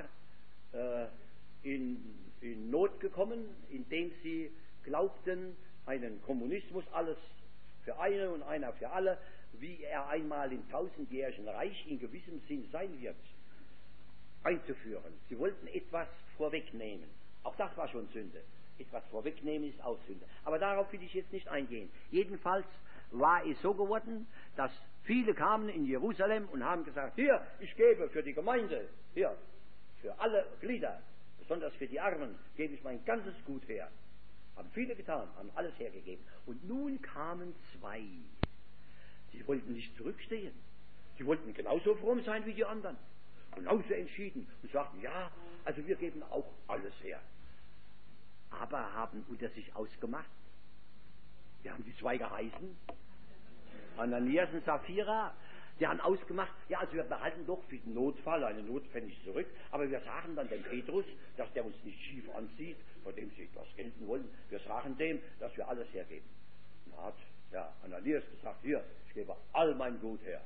Speaker 2: in Not gekommen, indem sie glaubten, einen Kommunismus, alles für eine und einer für alle, wie er einmal im tausendjährigen Reich in gewissem Sinn sein wird, einzuführen. Sie wollten etwas vorwegnehmen. Auch das war schon Sünde. Etwas vorwegnehmen ist auch Sünde. Aber darauf will ich jetzt nicht eingehen. Jedenfalls war es so geworden, dass viele kamen in Jerusalem und haben gesagt, hier, ich gebe für die Gemeinde, hier, für alle Glieder, besonders für die Armen, gebe ich mein ganzes Gut her. Haben viele getan, haben alles hergegeben. Und nun kamen zwei. Die wollten nicht zurückstehen. Die wollten genauso fromm sein wie die anderen. Genauso entschieden und sagten, ja, also wir geben auch alles her. Aber haben unter sich ausgemacht, wir haben die zwei geheißen, Ananias und Sapphira, die haben ausgemacht, ja, also wir behalten doch für den Notfall eine Notpfennig zurück, aber wir sagen dann dem Petrus, dass der uns nicht schief anzieht, vor dem sie etwas gelten wollen, wir sagen dem, dass wir alles hergeben. Und da hat der Ananias gesagt, hier, ich gebe all mein Gut her.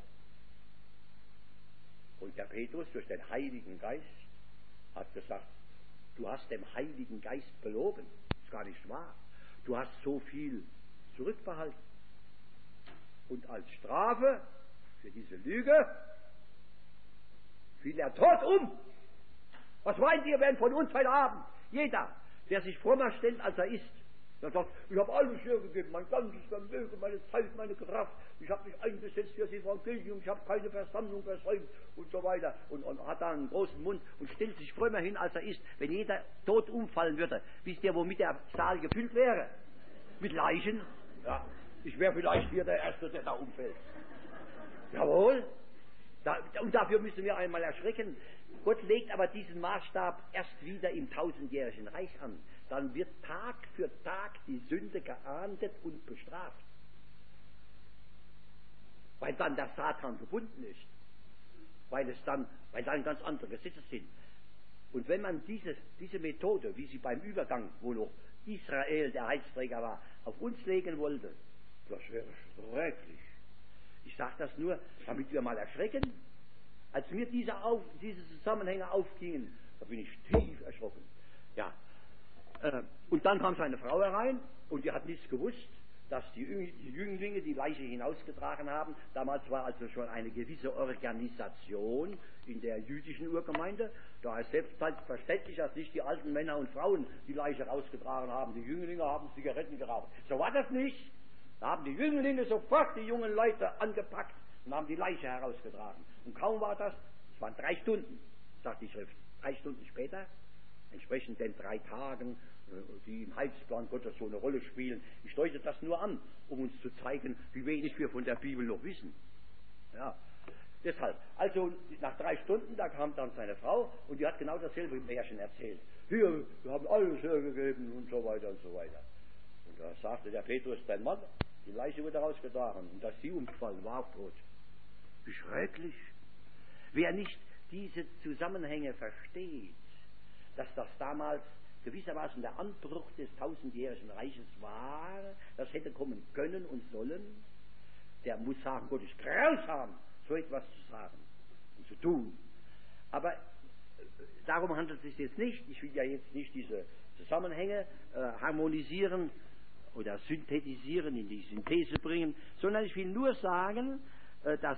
Speaker 2: Und der Petrus durch den Heiligen Geist hat gesagt, du hast dem Heiligen Geist belogen. Das ist gar nicht wahr. Du hast so viel zurückbehalten. Und als Strafe für diese Lüge fiel er tot um. Was meint ihr, wenn von uns heute Abend jeder, der sich frommer stellt, als er ist, der sagt, ich habe alles hergegeben, mein ganzes Vermögen, meine Zeit, meine Kraft, ich habe mich eingesetzt für das Evangelium, ich habe keine Versammlung versäumt und so weiter und hat da einen großen Mund und stellt sich frömmer hin, als er ist. Wenn jeder tot umfallen würde, wisst ihr, womit der Saal gefüllt wäre? Mit Leichen? Ja, ich wäre vielleicht hier der Erste, der da umfällt. Jawohl. Und dafür müssen wir einmal erschrecken. Gott legt aber diesen Maßstab erst wieder im tausendjährigen Reich an. dann wird Tag für Tag die Sünde geahndet und bestraft. Weil dann der Satan gebunden ist. Weil dann ganz andere Gesetze sind. Und wenn man diese Methode, wie sie beim Übergang, wo noch Israel der Heilsträger war, auf uns legen wollte, das wäre schrecklich. Ich sage das nur, damit wir mal erschrecken. Als mir diese Zusammenhänge aufgingen, da bin ich tief erschrocken. Ja. Und dann kam seine Frau herein und die hat nichts gewusst, dass die Jünglinge die Leiche hinausgetragen haben. Damals war also schon eine gewisse Organisation in der jüdischen Urgemeinde. Da ist selbstverständlich, dass nicht die alten Männer und Frauen die Leiche rausgetragen haben. Die Jünglinge haben Zigaretten geraucht. So war das nicht. Da haben die Jünglinge sofort die jungen Leute angepackt und haben die Leiche herausgetragen. Und kaum war das, es waren 3 Stunden, sagt die Schrift. 3 Stunden später, entsprechend den 3 Tagen, die im Heilsplan Gottes so eine Rolle spielen. Ich deute das nur an, um uns zu zeigen, wie wenig wir von der Bibel noch wissen. Ja, deshalb. Also nach 3 Stunden, da kam dann seine Frau und die hat genau dasselbe Märchen erzählt. Hier, wir haben alles hergegeben und so weiter und so weiter. Und da sagte der Petrus, dein Mann, die Leiche wurde rausgetragen und dass sie umgefallen war, auch tot. Wie schrecklich. Wer nicht diese Zusammenhänge versteht, dass das damals gewissermaßen der Anbruch des 1000-jährigen Reiches war, das hätte kommen können und sollen, der muss sagen, Gott ist grausam, so etwas zu sagen und zu tun. Aber darum handelt es sich jetzt nicht. Ich will ja jetzt nicht diese Zusammenhänge harmonisieren oder synthetisieren, in die Synthese bringen, sondern ich will nur sagen, dass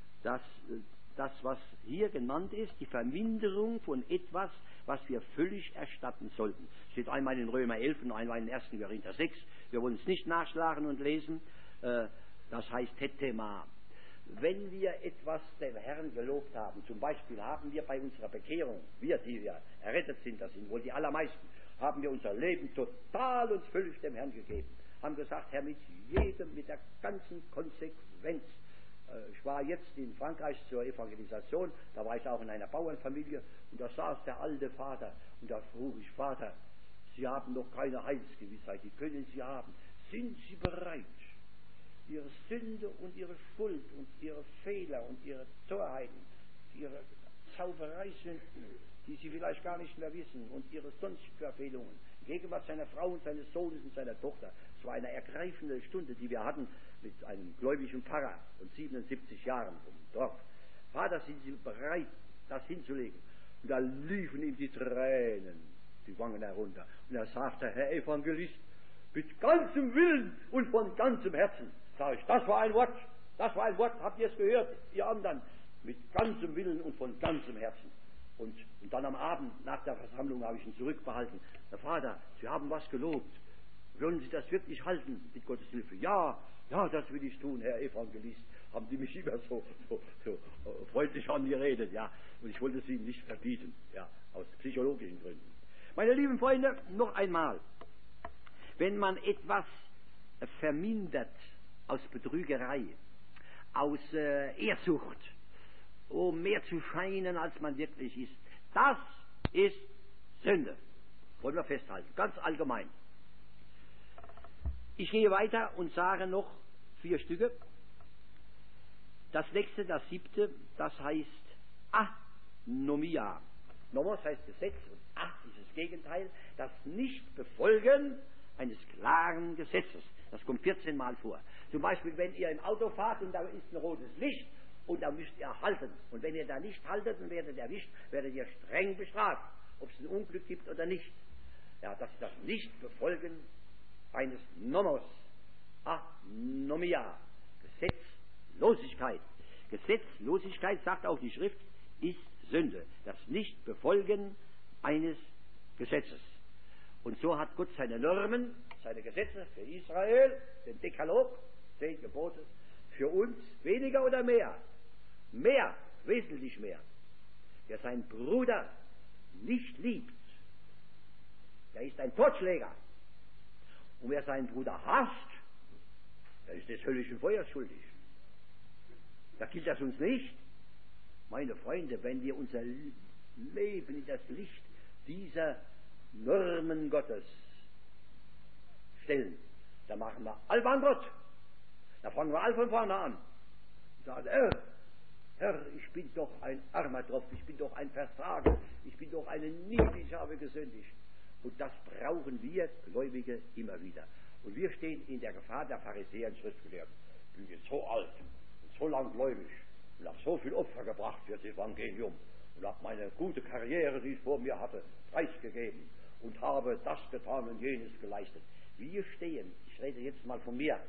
Speaker 2: das, was hier genannt ist, die Verminderung von etwas, was wir völlig erstatten sollten. Steht einmal in Römer 11 und einmal in 1. Korinther 6. Wir wollen es nicht nachschlagen und lesen. Das heißt Hetema. Wenn wir etwas dem Herrn gelobt haben, zum Beispiel haben wir bei unserer Bekehrung, wir, die wir errettet sind, das sind wohl die allermeisten, haben wir unser Leben total und völlig dem Herrn gegeben. Haben gesagt, Herr, mit der ganzen Konsequenz. Ich war jetzt in Frankreich zur Evangelisation, da war ich auch in einer Bauernfamilie und da saß der alte Vater und da frug ich, Vater, Sie haben noch keine Heilsgewissheit, die können Sie haben. Sind Sie bereit, Ihre Sünde und Ihre Schuld und Ihre Fehler und Ihre Torheiten, Ihre Zaubereisünden, die Sie vielleicht gar nicht mehr wissen und Ihre sonstigen Verfehlungen, in Gegenwart seiner Frau und seines Sohnes und seiner Tochter. Es war eine ergreifende Stunde, die wir hatten mit einem gläubigen Pfarrer von 77 Jahren vom Dorf. Vater, sind Sie bereit, das hinzulegen? Und da liefen ihm die Tränen, die Wangen herunter. Und er sagte, Herr Evangelist, mit ganzem Willen und von ganzem Herzen. Sag ich, das war ein Wort, habt ihr es gehört, ihr anderen? Mit ganzem Willen und von ganzem Herzen. Und dann am Abend nach der Versammlung habe ich ihn zurückbehalten. Herr Vater, Sie haben was gelobt. Wollen Sie das wirklich halten mit Gottes Hilfe? Ja, das will ich tun, Herr Evangelist. Haben die mich immer so freundlich angeredet, ja. Und ich wollte es Ihnen nicht verbieten, ja, aus psychologischen Gründen. Meine lieben Freunde, noch einmal. Wenn man etwas vermindert aus Betrügerei, aus Ehrsucht, um mehr zu scheinen, als man wirklich ist, das ist Sünde. Wollen wir festhalten, ganz allgemein. Ich gehe weiter und sage noch 4 Stücke. Das nächste, das 7., das heißt Anomia. Nomos heißt Gesetz und ist das Gegenteil. Das Nichtbefolgen eines klaren Gesetzes. Das kommt 14 Mal vor. Zum Beispiel, wenn ihr im Auto fahrt und da ist ein rotes Licht und da müsst ihr halten. Und wenn ihr da nicht haltet und werdet erwischt, werdet ihr streng bestraft. Ob es ein Unglück gibt oder nicht. Ja, das ist das Nichtbefolgen eines Nomos. Anomia. Gesetzlosigkeit. Gesetzlosigkeit, sagt auch die Schrift, ist Sünde. Das Nichtbefolgen eines Gesetzes. Und so hat Gott seine Normen, seine Gesetze für Israel, den Dekalog, 10 Gebote, für uns weniger oder mehr? Mehr, wesentlich mehr. Wer seinen Bruder nicht liebt, der ist ein Totschläger. Und wer seinen Bruder hasst, der ist des höllischen Feuers schuldig. Da gilt das uns nicht. Meine Freunde, wenn wir unser Leben in das Licht dieser Normen Gottes stellen, dann machen wir all bankrott. Da fangen wir all von vorne an. Und sagen, Herr, ich bin doch ein armer Tropf, ich bin doch ein Versager, ich bin doch ein Nied, ich habe gesündigt. Und das brauchen wir Gläubige immer wieder. Und wir stehen in der Gefahr der Pharisäer und Schriftgelehrten. Ich bin jetzt so alt und so langgläubig und habe so viel Opfer gebracht für das Evangelium und habe meine gute Karriere, die ich vor mir hatte, preisgegeben und habe das getan und jenes geleistet. Wir stehen, ich rede jetzt mal von mir,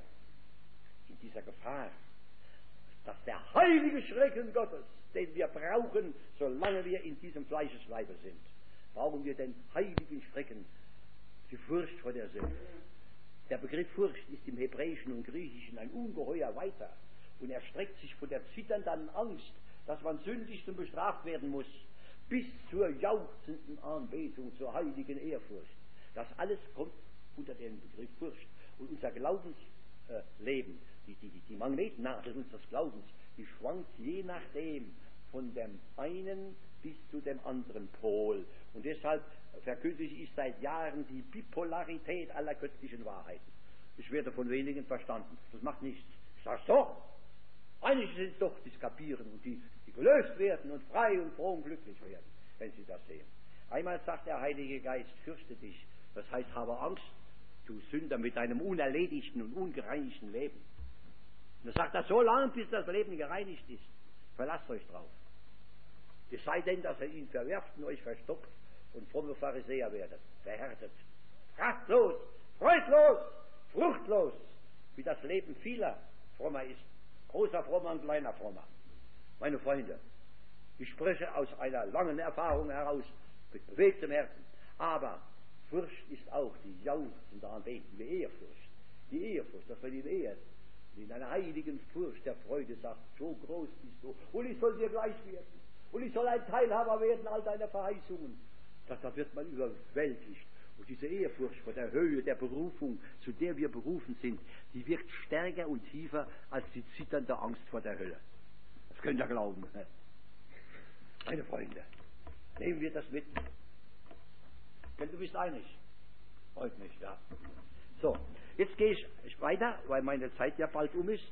Speaker 2: in dieser Gefahr, dass der heilige Schrecken Gottes, den wir brauchen, solange wir in diesem Fleischesleibe sind, brauchen wir den heiligen Schrecken, die Furcht vor der Sünde. Der Begriff Furcht ist im Hebräischen und Griechischen ein ungeheuer weiter und erstreckt sich von der zitternden Angst, dass man sündigt und bestraft werden muss, bis zur jauchzenden Anbetung, zur heiligen Ehrfurcht. Das alles kommt unter den Begriff Furcht. Und unser Glaubensleben, die Magnetnadel unseres Glaubens, die schwankt je nachdem von dem einen bis zu dem anderen Pol. Und deshalb verkündige ich seit Jahren die Bipolarität aller göttlichen Wahrheiten. Ich werde von wenigen verstanden. Das macht nichts. Ich sage doch. Einige sind es doch, die es kapieren und die gelöst werden und frei und froh und glücklich werden, wenn sie das sehen. Einmal sagt der Heilige Geist, fürchte dich. Das heißt, habe Angst, du Sünder, mit deinem unerledigten und ungereinigten Leben. Und er sagt das so lange, bis das Leben gereinigt ist. Verlasst euch drauf. Es sei denn, dass er ihn verwerft und euch verstopft und fromme Pharisäer werdet, verhärtet, kraftlos, freudlos, fruchtlos, wie das Leben vieler Frommer ist. Großer Frommer und kleiner Frommer. Meine Freunde, ich spreche aus einer langen Erfahrung heraus, mit bewegtem Herzen. Aber Furcht ist auch die jauchzende Anbetung, die Ehrfurcht. Die Ehrfurcht, dass man in Ehe, in einer heiligen Furcht der Freude sagt, so groß bist du, und ich soll dir gleich werden. Und ich soll ein Teilhaber werden all deiner Verheißungen. Da wird man überwältigt. Und diese Ehrfurcht vor der Höhe der Berufung, zu der wir berufen sind, die wirkt stärker und tiefer als die zitternde Angst vor der Hölle. Das könnt ihr glauben. Meine Freunde, nehmen wir das mit. Denn du bist einig. Heute nicht, ja. So, jetzt gehe ich weiter, weil meine Zeit ja bald um ist.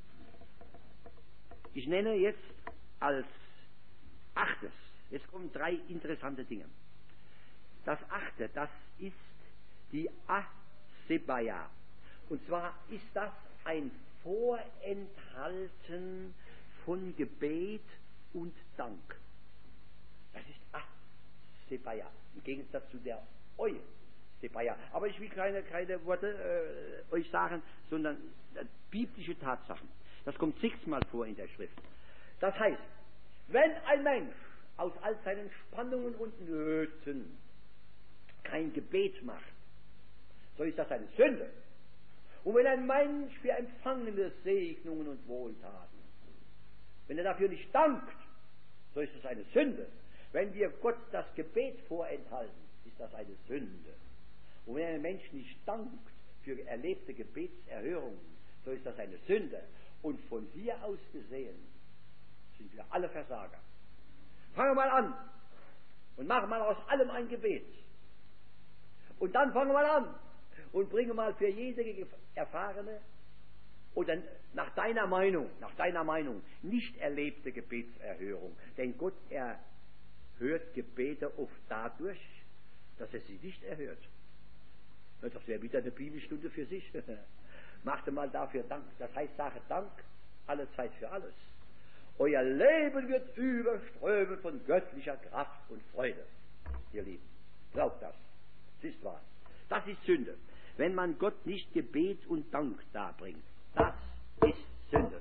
Speaker 2: Ich nenne jetzt als 8. Jetzt kommen 3 interessante Dinge. Das 8. das ist die Asebaia. Und zwar ist das ein Vorenthalten von Gebet und Dank. Das ist Asebaia. Im Gegensatz zu der Eusebaia. Aber ich will keine Worte euch sagen, sondern biblische Tatsachen. Das kommt 6-mal vor in der Schrift. Das heißt, wenn ein Mensch aus all seinen Spannungen und Nöten kein Gebet macht, so ist das eine Sünde. Und wenn ein Mensch für empfangene Segnungen und Wohltaten, wenn er dafür nicht dankt, so ist es eine Sünde. Wenn wir Gott das Gebet vorenthalten, ist das eine Sünde. Und wenn ein Mensch nicht dankt für erlebte Gebetserhörungen, so ist das eine Sünde. Und von hier aus gesehen sind wir alle Versager. Fangen wir mal an und machen mal aus allem ein Gebet. Und dann fangen wir mal an und bringen mal für jede erfahrene oder nach deiner Meinung nicht erlebte Gebetserhörung. Denn Gott erhört Gebete oft dadurch, dass er sie nicht erhört. Das wäre wieder eine Bibelstunde für sich. Machte mal dafür Dank. Das heißt, sage Dank alle Zeit für alles. Euer Leben wird überströmen von göttlicher Kraft und Freude. Ihr Lieben, glaubt das. Das ist wahr. Das ist Sünde. Wenn man Gott nicht Gebet und Dank darbringt, das ist Sünde.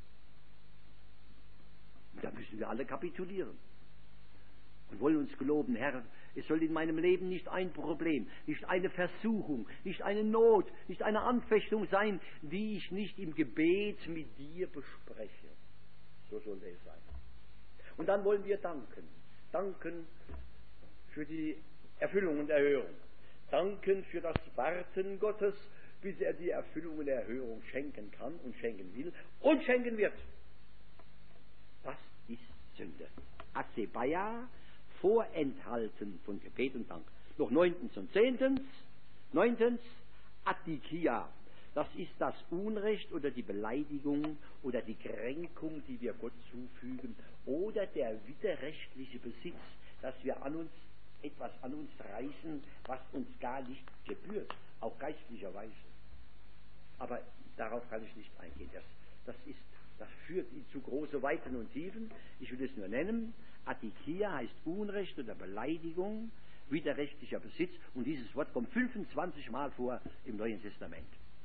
Speaker 2: Und da müssen wir alle kapitulieren. Und wollen uns geloben, Herr, es soll in meinem Leben nicht ein Problem, nicht eine Versuchung, nicht eine Not, nicht eine Anfechtung sein, die ich nicht im Gebet mit dir bespreche. So soll es sein. Und dann wollen wir danken. Danken für die Erfüllung und Erhörung. Danken für das Warten Gottes, bis er die Erfüllung und Erhörung schenken kann und schenken will und schenken wird. Das ist Sünde. Asebaia, Vorenthalten von Gebet und Dank. Noch neuntens, Adikia. Das ist das Unrecht oder die Beleidigung oder die Kränkung, die wir Gott zufügen, oder der widerrechtliche Besitz, dass wir etwas an uns reißen, was uns gar nicht gebührt, auch geistlicherweise. Aber darauf kann ich nicht eingehen. Das führt in zu große Weiten und Tiefen. Ich will es nur nennen. Adikia heißt Unrecht oder Beleidigung, widerrechtlicher Besitz, und dieses Wort kommt 25 Mal vor im Neuen Testament.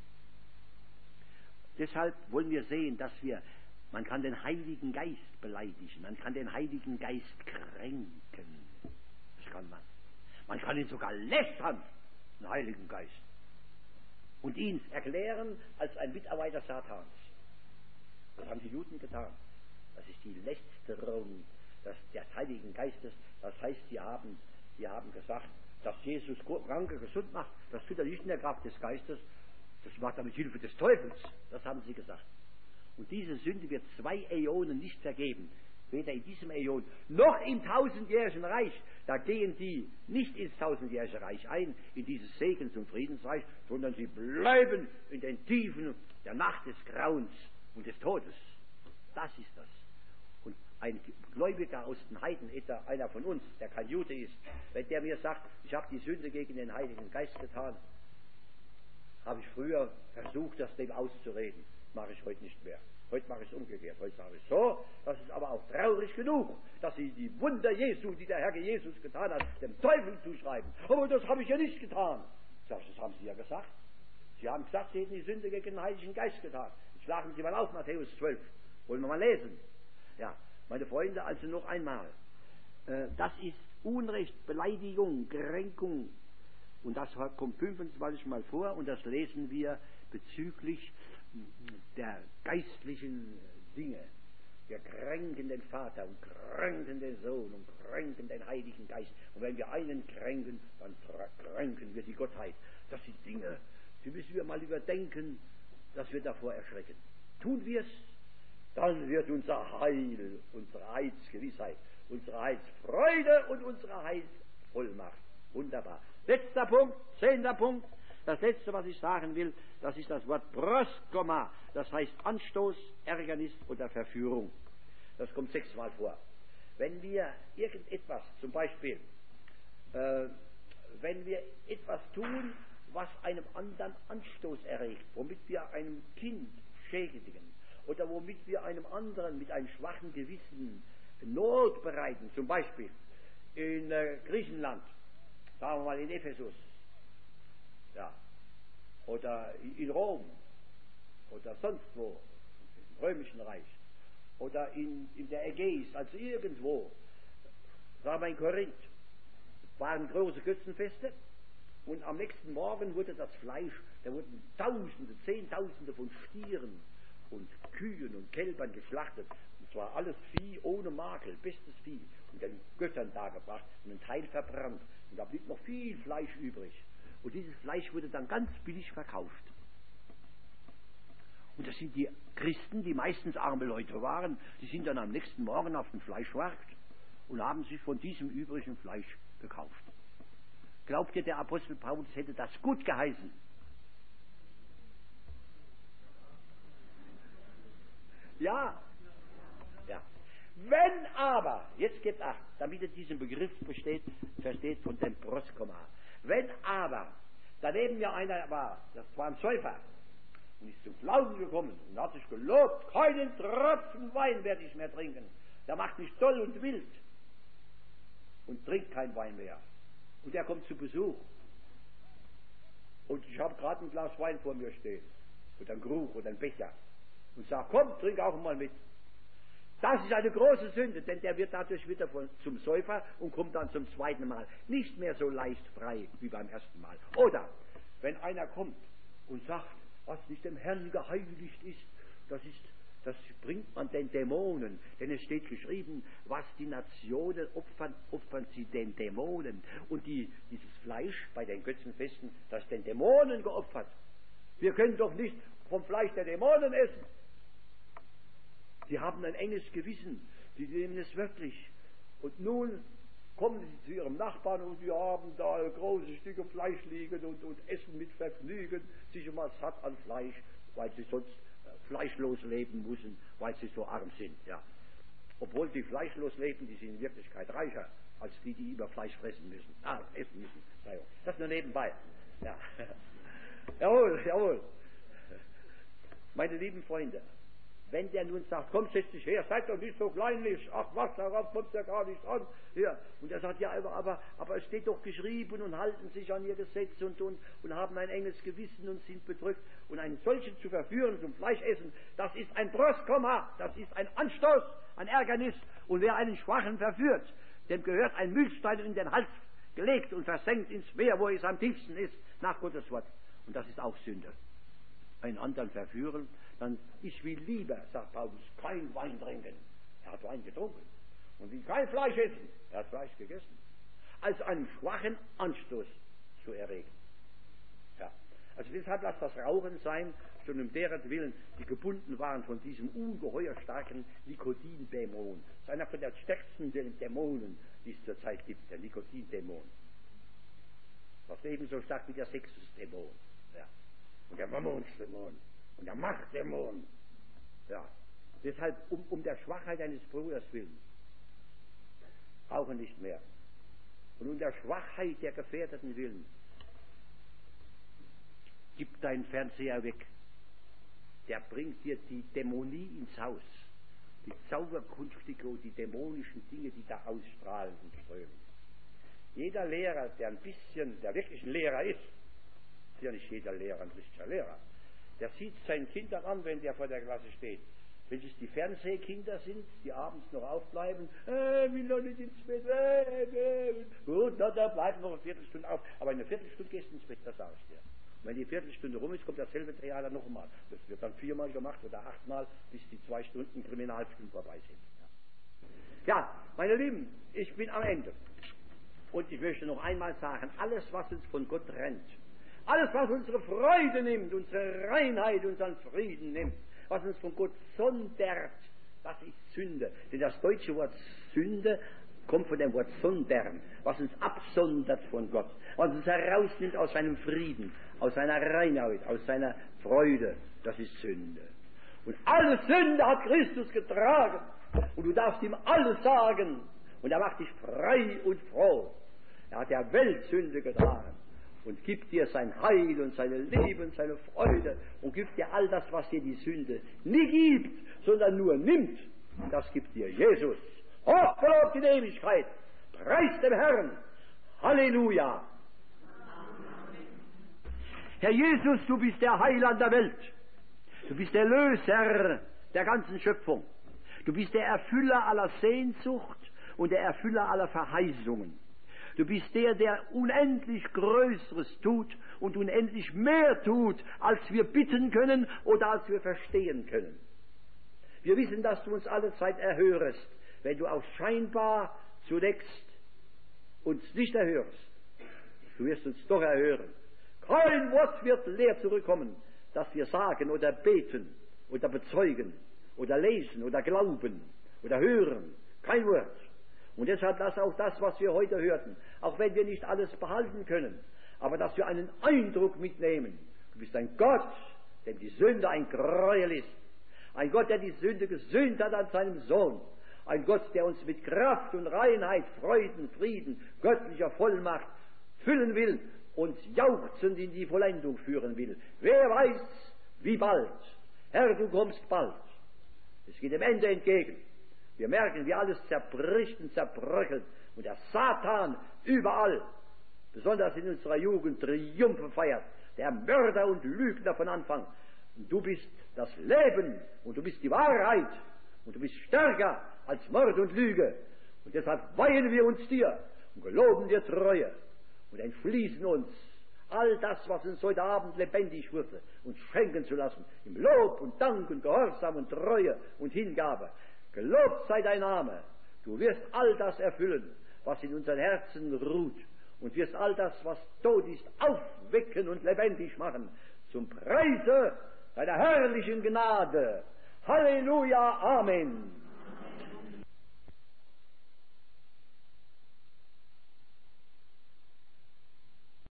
Speaker 2: Deshalb wollen wir sehen, dass man kann den Heiligen Geist beleidigen, man kann den Heiligen Geist kränken. Das kann man. Man kann ihn sogar lästern, den Heiligen Geist. Und ihn erklären als ein Mitarbeiter Satans. Das haben die Juden getan. Das ist die Lästerung des Heiligen Geistes. Das heißt, sie haben gesagt, dass Jesus Kranke gesund macht, das tut er nicht in der Kraft des Geistes, das macht er mit Hilfe des Teufels. Das haben sie gesagt. Und diese Sünde wird 2 Äonen nicht vergeben. Weder in diesem Äon noch im 1000-jährigen Reich. Da gehen die nicht ins 1000-jährige Reich ein, in dieses Segens- und Friedensreich, sondern sie bleiben in den Tiefen der Nacht des Grauens und des Todes. Das ist das. Und ein Gläubiger aus den Heiden, etwa einer von uns, der kein Jude ist, wenn der mir sagt, ich habe die Sünde gegen den Heiligen Geist getan, habe ich früher versucht, das dem auszureden. Mache ich heute nicht mehr. Heute mache ich es umgekehrt. Heute sage ich so, das ist aber auch traurig genug, dass sie die Wunder Jesu, die der Herr Jesus getan hat, dem Teufel zuschreiben. Aber das habe ich ja nicht getan. Sag ich, das haben Sie ja gesagt. Sie haben gesagt, Sie hätten die Sünde gegen den Heiligen Geist getan. Jetzt schlagen Sie mal auf, Matthäus 12. Wollen wir mal lesen. Ja, meine Freunde, also noch einmal. Das ist Unrecht, Beleidigung, Kränkung. Und das kommt 25 Mal vor, und das lesen wir bezüglich der geistlichen Dinge. Wir kränken den Vater und kränken den Sohn und kränken den Heiligen Geist. Und wenn wir einen kränken, dann kränken wir die Gottheit. Das sind Dinge, die müssen wir mal überdenken, dass wir davor erschrecken. Tun wir es, dann wird unser Heil, unsere Heilsgewissheit, unsere Heilsfreude und unsere Heilsvollmacht. Wunderbar. Letzter Punkt, 10. Punkt. Das letzte, was ich sagen will, das ist das Wort Proskoma. Das heißt Anstoß, Ärgernis oder Verführung. Das kommt 6 Mal vor. Wenn wir irgendetwas, zum Beispiel, wenn wir etwas tun, was einem anderen Anstoß erregt, womit wir einem Kind schädigen oder womit wir einem anderen mit einem schwachen Gewissen Not bereiten, zum Beispiel in Griechenland, sagen wir mal in Ephesus, ja, oder in Rom oder sonst wo, im Römischen Reich oder in der Ägäis, also irgendwo, sagen wir in Korinth, waren große Götzenfeste, und am nächsten Morgen wurde das Fleisch, da wurden Tausende, Zehntausende von Stieren und Kühen und Kälbern geschlachtet, und zwar alles Vieh ohne Makel, bestes Vieh, und den Göttern dargebracht und ein Teil verbrannt, und da blieb noch viel Fleisch übrig. Und dieses Fleisch wurde dann ganz billig verkauft. Und das sind die Christen, die meistens arme Leute waren, die sind dann am nächsten Morgen auf den Fleischmarkt und haben sich von diesem übrigen Fleisch gekauft. Glaubt ihr, der Apostel Paulus hätte das gut geheißen? Ja. Ja. Wenn aber, jetzt gebt Acht, damit ihr diesen Begriff versteht von dem Proskoma. Wenn aber daneben mir einer war, das war ein Säufer, und ist zum Glauben gekommen und hat sich gelobt, keinen Tropfen Wein werde ich mehr trinken. Der macht mich toll und wild und trinkt kein Wein mehr. Und er kommt zu Besuch. Und ich habe gerade ein Glas Wein vor mir stehen. Oder ein Krug oder ein Becher. Und sagt, komm, trink auch mal mit. Das ist eine große Sünde, denn der wird dadurch wieder zum Säufer und kommt dann zum zweiten Mal nicht mehr so leicht frei wie beim ersten Mal. Oder wenn einer kommt und sagt, was nicht dem Herrn geheiligt ist, das bringt man den Dämonen. Denn es steht geschrieben, was die Nationen opfern sie den Dämonen. Und dieses Fleisch bei den Götzenfesten, das ist den Dämonen geopfert. Wir können doch nicht vom Fleisch der Dämonen essen. Die haben ein enges Gewissen, die nehmen es wörtlich. Und nun kommen sie zu ihrem Nachbarn und die haben da große Stücke Fleisch liegen und essen mit Vergnügen sich immer satt an Fleisch, weil sie sonst fleischlos leben müssen, weil sie so arm sind. Ja. Obwohl die fleischlos leben, die sind in Wirklichkeit reicher als die, die immer Fleisch fressen müssen. Essen müssen. Das nur nebenbei. Ja. Jawohl, jawohl. Meine lieben Freunde, wenn der nun sagt, komm, setz dich her, seid doch nicht so kleinlich, ach was, darauf kommt ja gar nicht an. Ja. Und er sagt, ja, aber es steht doch geschrieben und halten sich an ihr Gesetz und haben ein enges Gewissen und sind bedrückt. Und einen solchen zu verführen zum Fleischessen, das ist ein Brustkomma, das ist ein Anstoß, ein Ärgernis. Und wer einen Schwachen verführt, dem gehört ein Mühlstein in den Hals gelegt und versenkt ins Meer, wo es am tiefsten ist, nach Gottes Wort. Und das ist auch Sünde. Einen anderen verführen, dann ich will lieber, sagt Paulus, kein Wein trinken. Er hat Wein getrunken. Und will kein Fleisch essen. Er hat Fleisch gegessen. Als einen schwachen Anstoß zu erregen. Ja. Also deshalb lasst das Rauchen sein, schon um deren Willen, die gebunden waren von diesem ungeheuer starken Nikotindämon. Das ist einer von den stärksten Dämonen, die es zurzeit gibt, der Nikotindämon. Das ist ebenso stark wie der Sexusdämon. Ja. Und der Mammonsdämon. Und der Machtdämon. Ja. Deshalb, um der Schwachheit eines Bruders willen, rauche nicht mehr. Und um der Schwachheit der Gefährdeten willen, gib deinen Fernseher weg. Der bringt dir die Dämonie ins Haus. Die Zauberkunststücke und die dämonischen Dinge, die da ausstrahlen und strömen. Jeder Lehrer, der wirklich ein Lehrer ist ja nicht jeder Lehrer ein richtiger Lehrer, der sieht seinen Kindern an, wenn der vor der Klasse steht. Wenn es die Fernsehkinder sind, die abends noch aufbleiben, will noch nicht ins Bett, gut, da bleiben noch eine Viertelstunde auf. Aber in einer Viertelstunde gehst du ins Bett, das sage ich dir. Und wenn die Viertelstunde rum ist, kommt dasselbe Theater noch einmal. Das wird dann 4-mal gemacht oder 8-mal, bis die 2 Stunden Kriminalstunden vorbei sind. Ja, meine Lieben, ich bin am Ende. Und ich möchte noch einmal sagen, alles, was uns von Gott trennt, alles, was unsere Freude nimmt, unsere Reinheit, unseren Frieden nimmt, was uns von Gott sondert, das ist Sünde. Denn das deutsche Wort Sünde kommt von dem Wort sondern, was uns absondert von Gott, was uns herausnimmt aus seinem Frieden, aus seiner Reinheit, aus seiner Freude, das ist Sünde. Und alle Sünde hat Christus getragen. Und du darfst ihm alles sagen. Und er macht dich frei und froh. Er hat der Welt Sünde getragen. Und gibt dir sein Heil und seine Liebe und seine Freude. Und gibt dir all das, was dir die Sünde nie gibt, sondern nur nimmt. Das gibt dir Jesus. Hochgelobt in Ewigkeit. Preis dem Herrn. Halleluja. Herr Jesus, du bist der Heiland der Welt. Du bist der Löser der ganzen Schöpfung. Du bist der Erfüller aller Sehnsucht und der Erfüller aller Verheißungen. Du bist der, der unendlich Größeres tut und unendlich mehr tut, als wir bitten können oder als wir verstehen können. Wir wissen, dass du uns alle Zeit erhörest, wenn du auch scheinbar zunächst uns nicht erhörst. Du wirst uns doch erhören. Kein Wort wird leer zurückkommen, das wir sagen oder beten oder bezeugen oder lesen oder glauben oder hören. Kein Wort. Und deshalb lass auch das, was wir heute hörten, auch wenn wir nicht alles behalten können, aber dass wir einen Eindruck mitnehmen. Du bist ein Gott, dem die Sünde ein Gräuel ist. Ein Gott, der die Sünde gesühnt hat an seinem Sohn. Ein Gott, der uns mit Kraft und Reinheit, Freuden, Frieden, göttlicher Vollmacht füllen will und jauchzend in die Vollendung führen will. Wer weiß, wie bald. Herr, du kommst bald. Es geht dem Ende entgegen. Wir merken, wie alles zerbricht und zerbröckelt und der Satan überall, besonders in unserer Jugend, Triumphe feiert. Der Mörder und Lügner von Anfang. Und du bist das Leben und du bist die Wahrheit und du bist stärker als Mord und Lüge. Und deshalb weihen wir uns dir und geloben dir Treue und entschließen uns, all das, was uns heute Abend lebendig wurde, uns schenken zu lassen, im Lob und Dank und Gehorsam und Treue und Hingabe. Gelobt sei dein Name. Du wirst all das erfüllen, was in unseren Herzen ruht, und wirst all das, was tot ist, aufwecken und lebendig machen, zum Preise deiner herrlichen Gnade. Halleluja, Amen.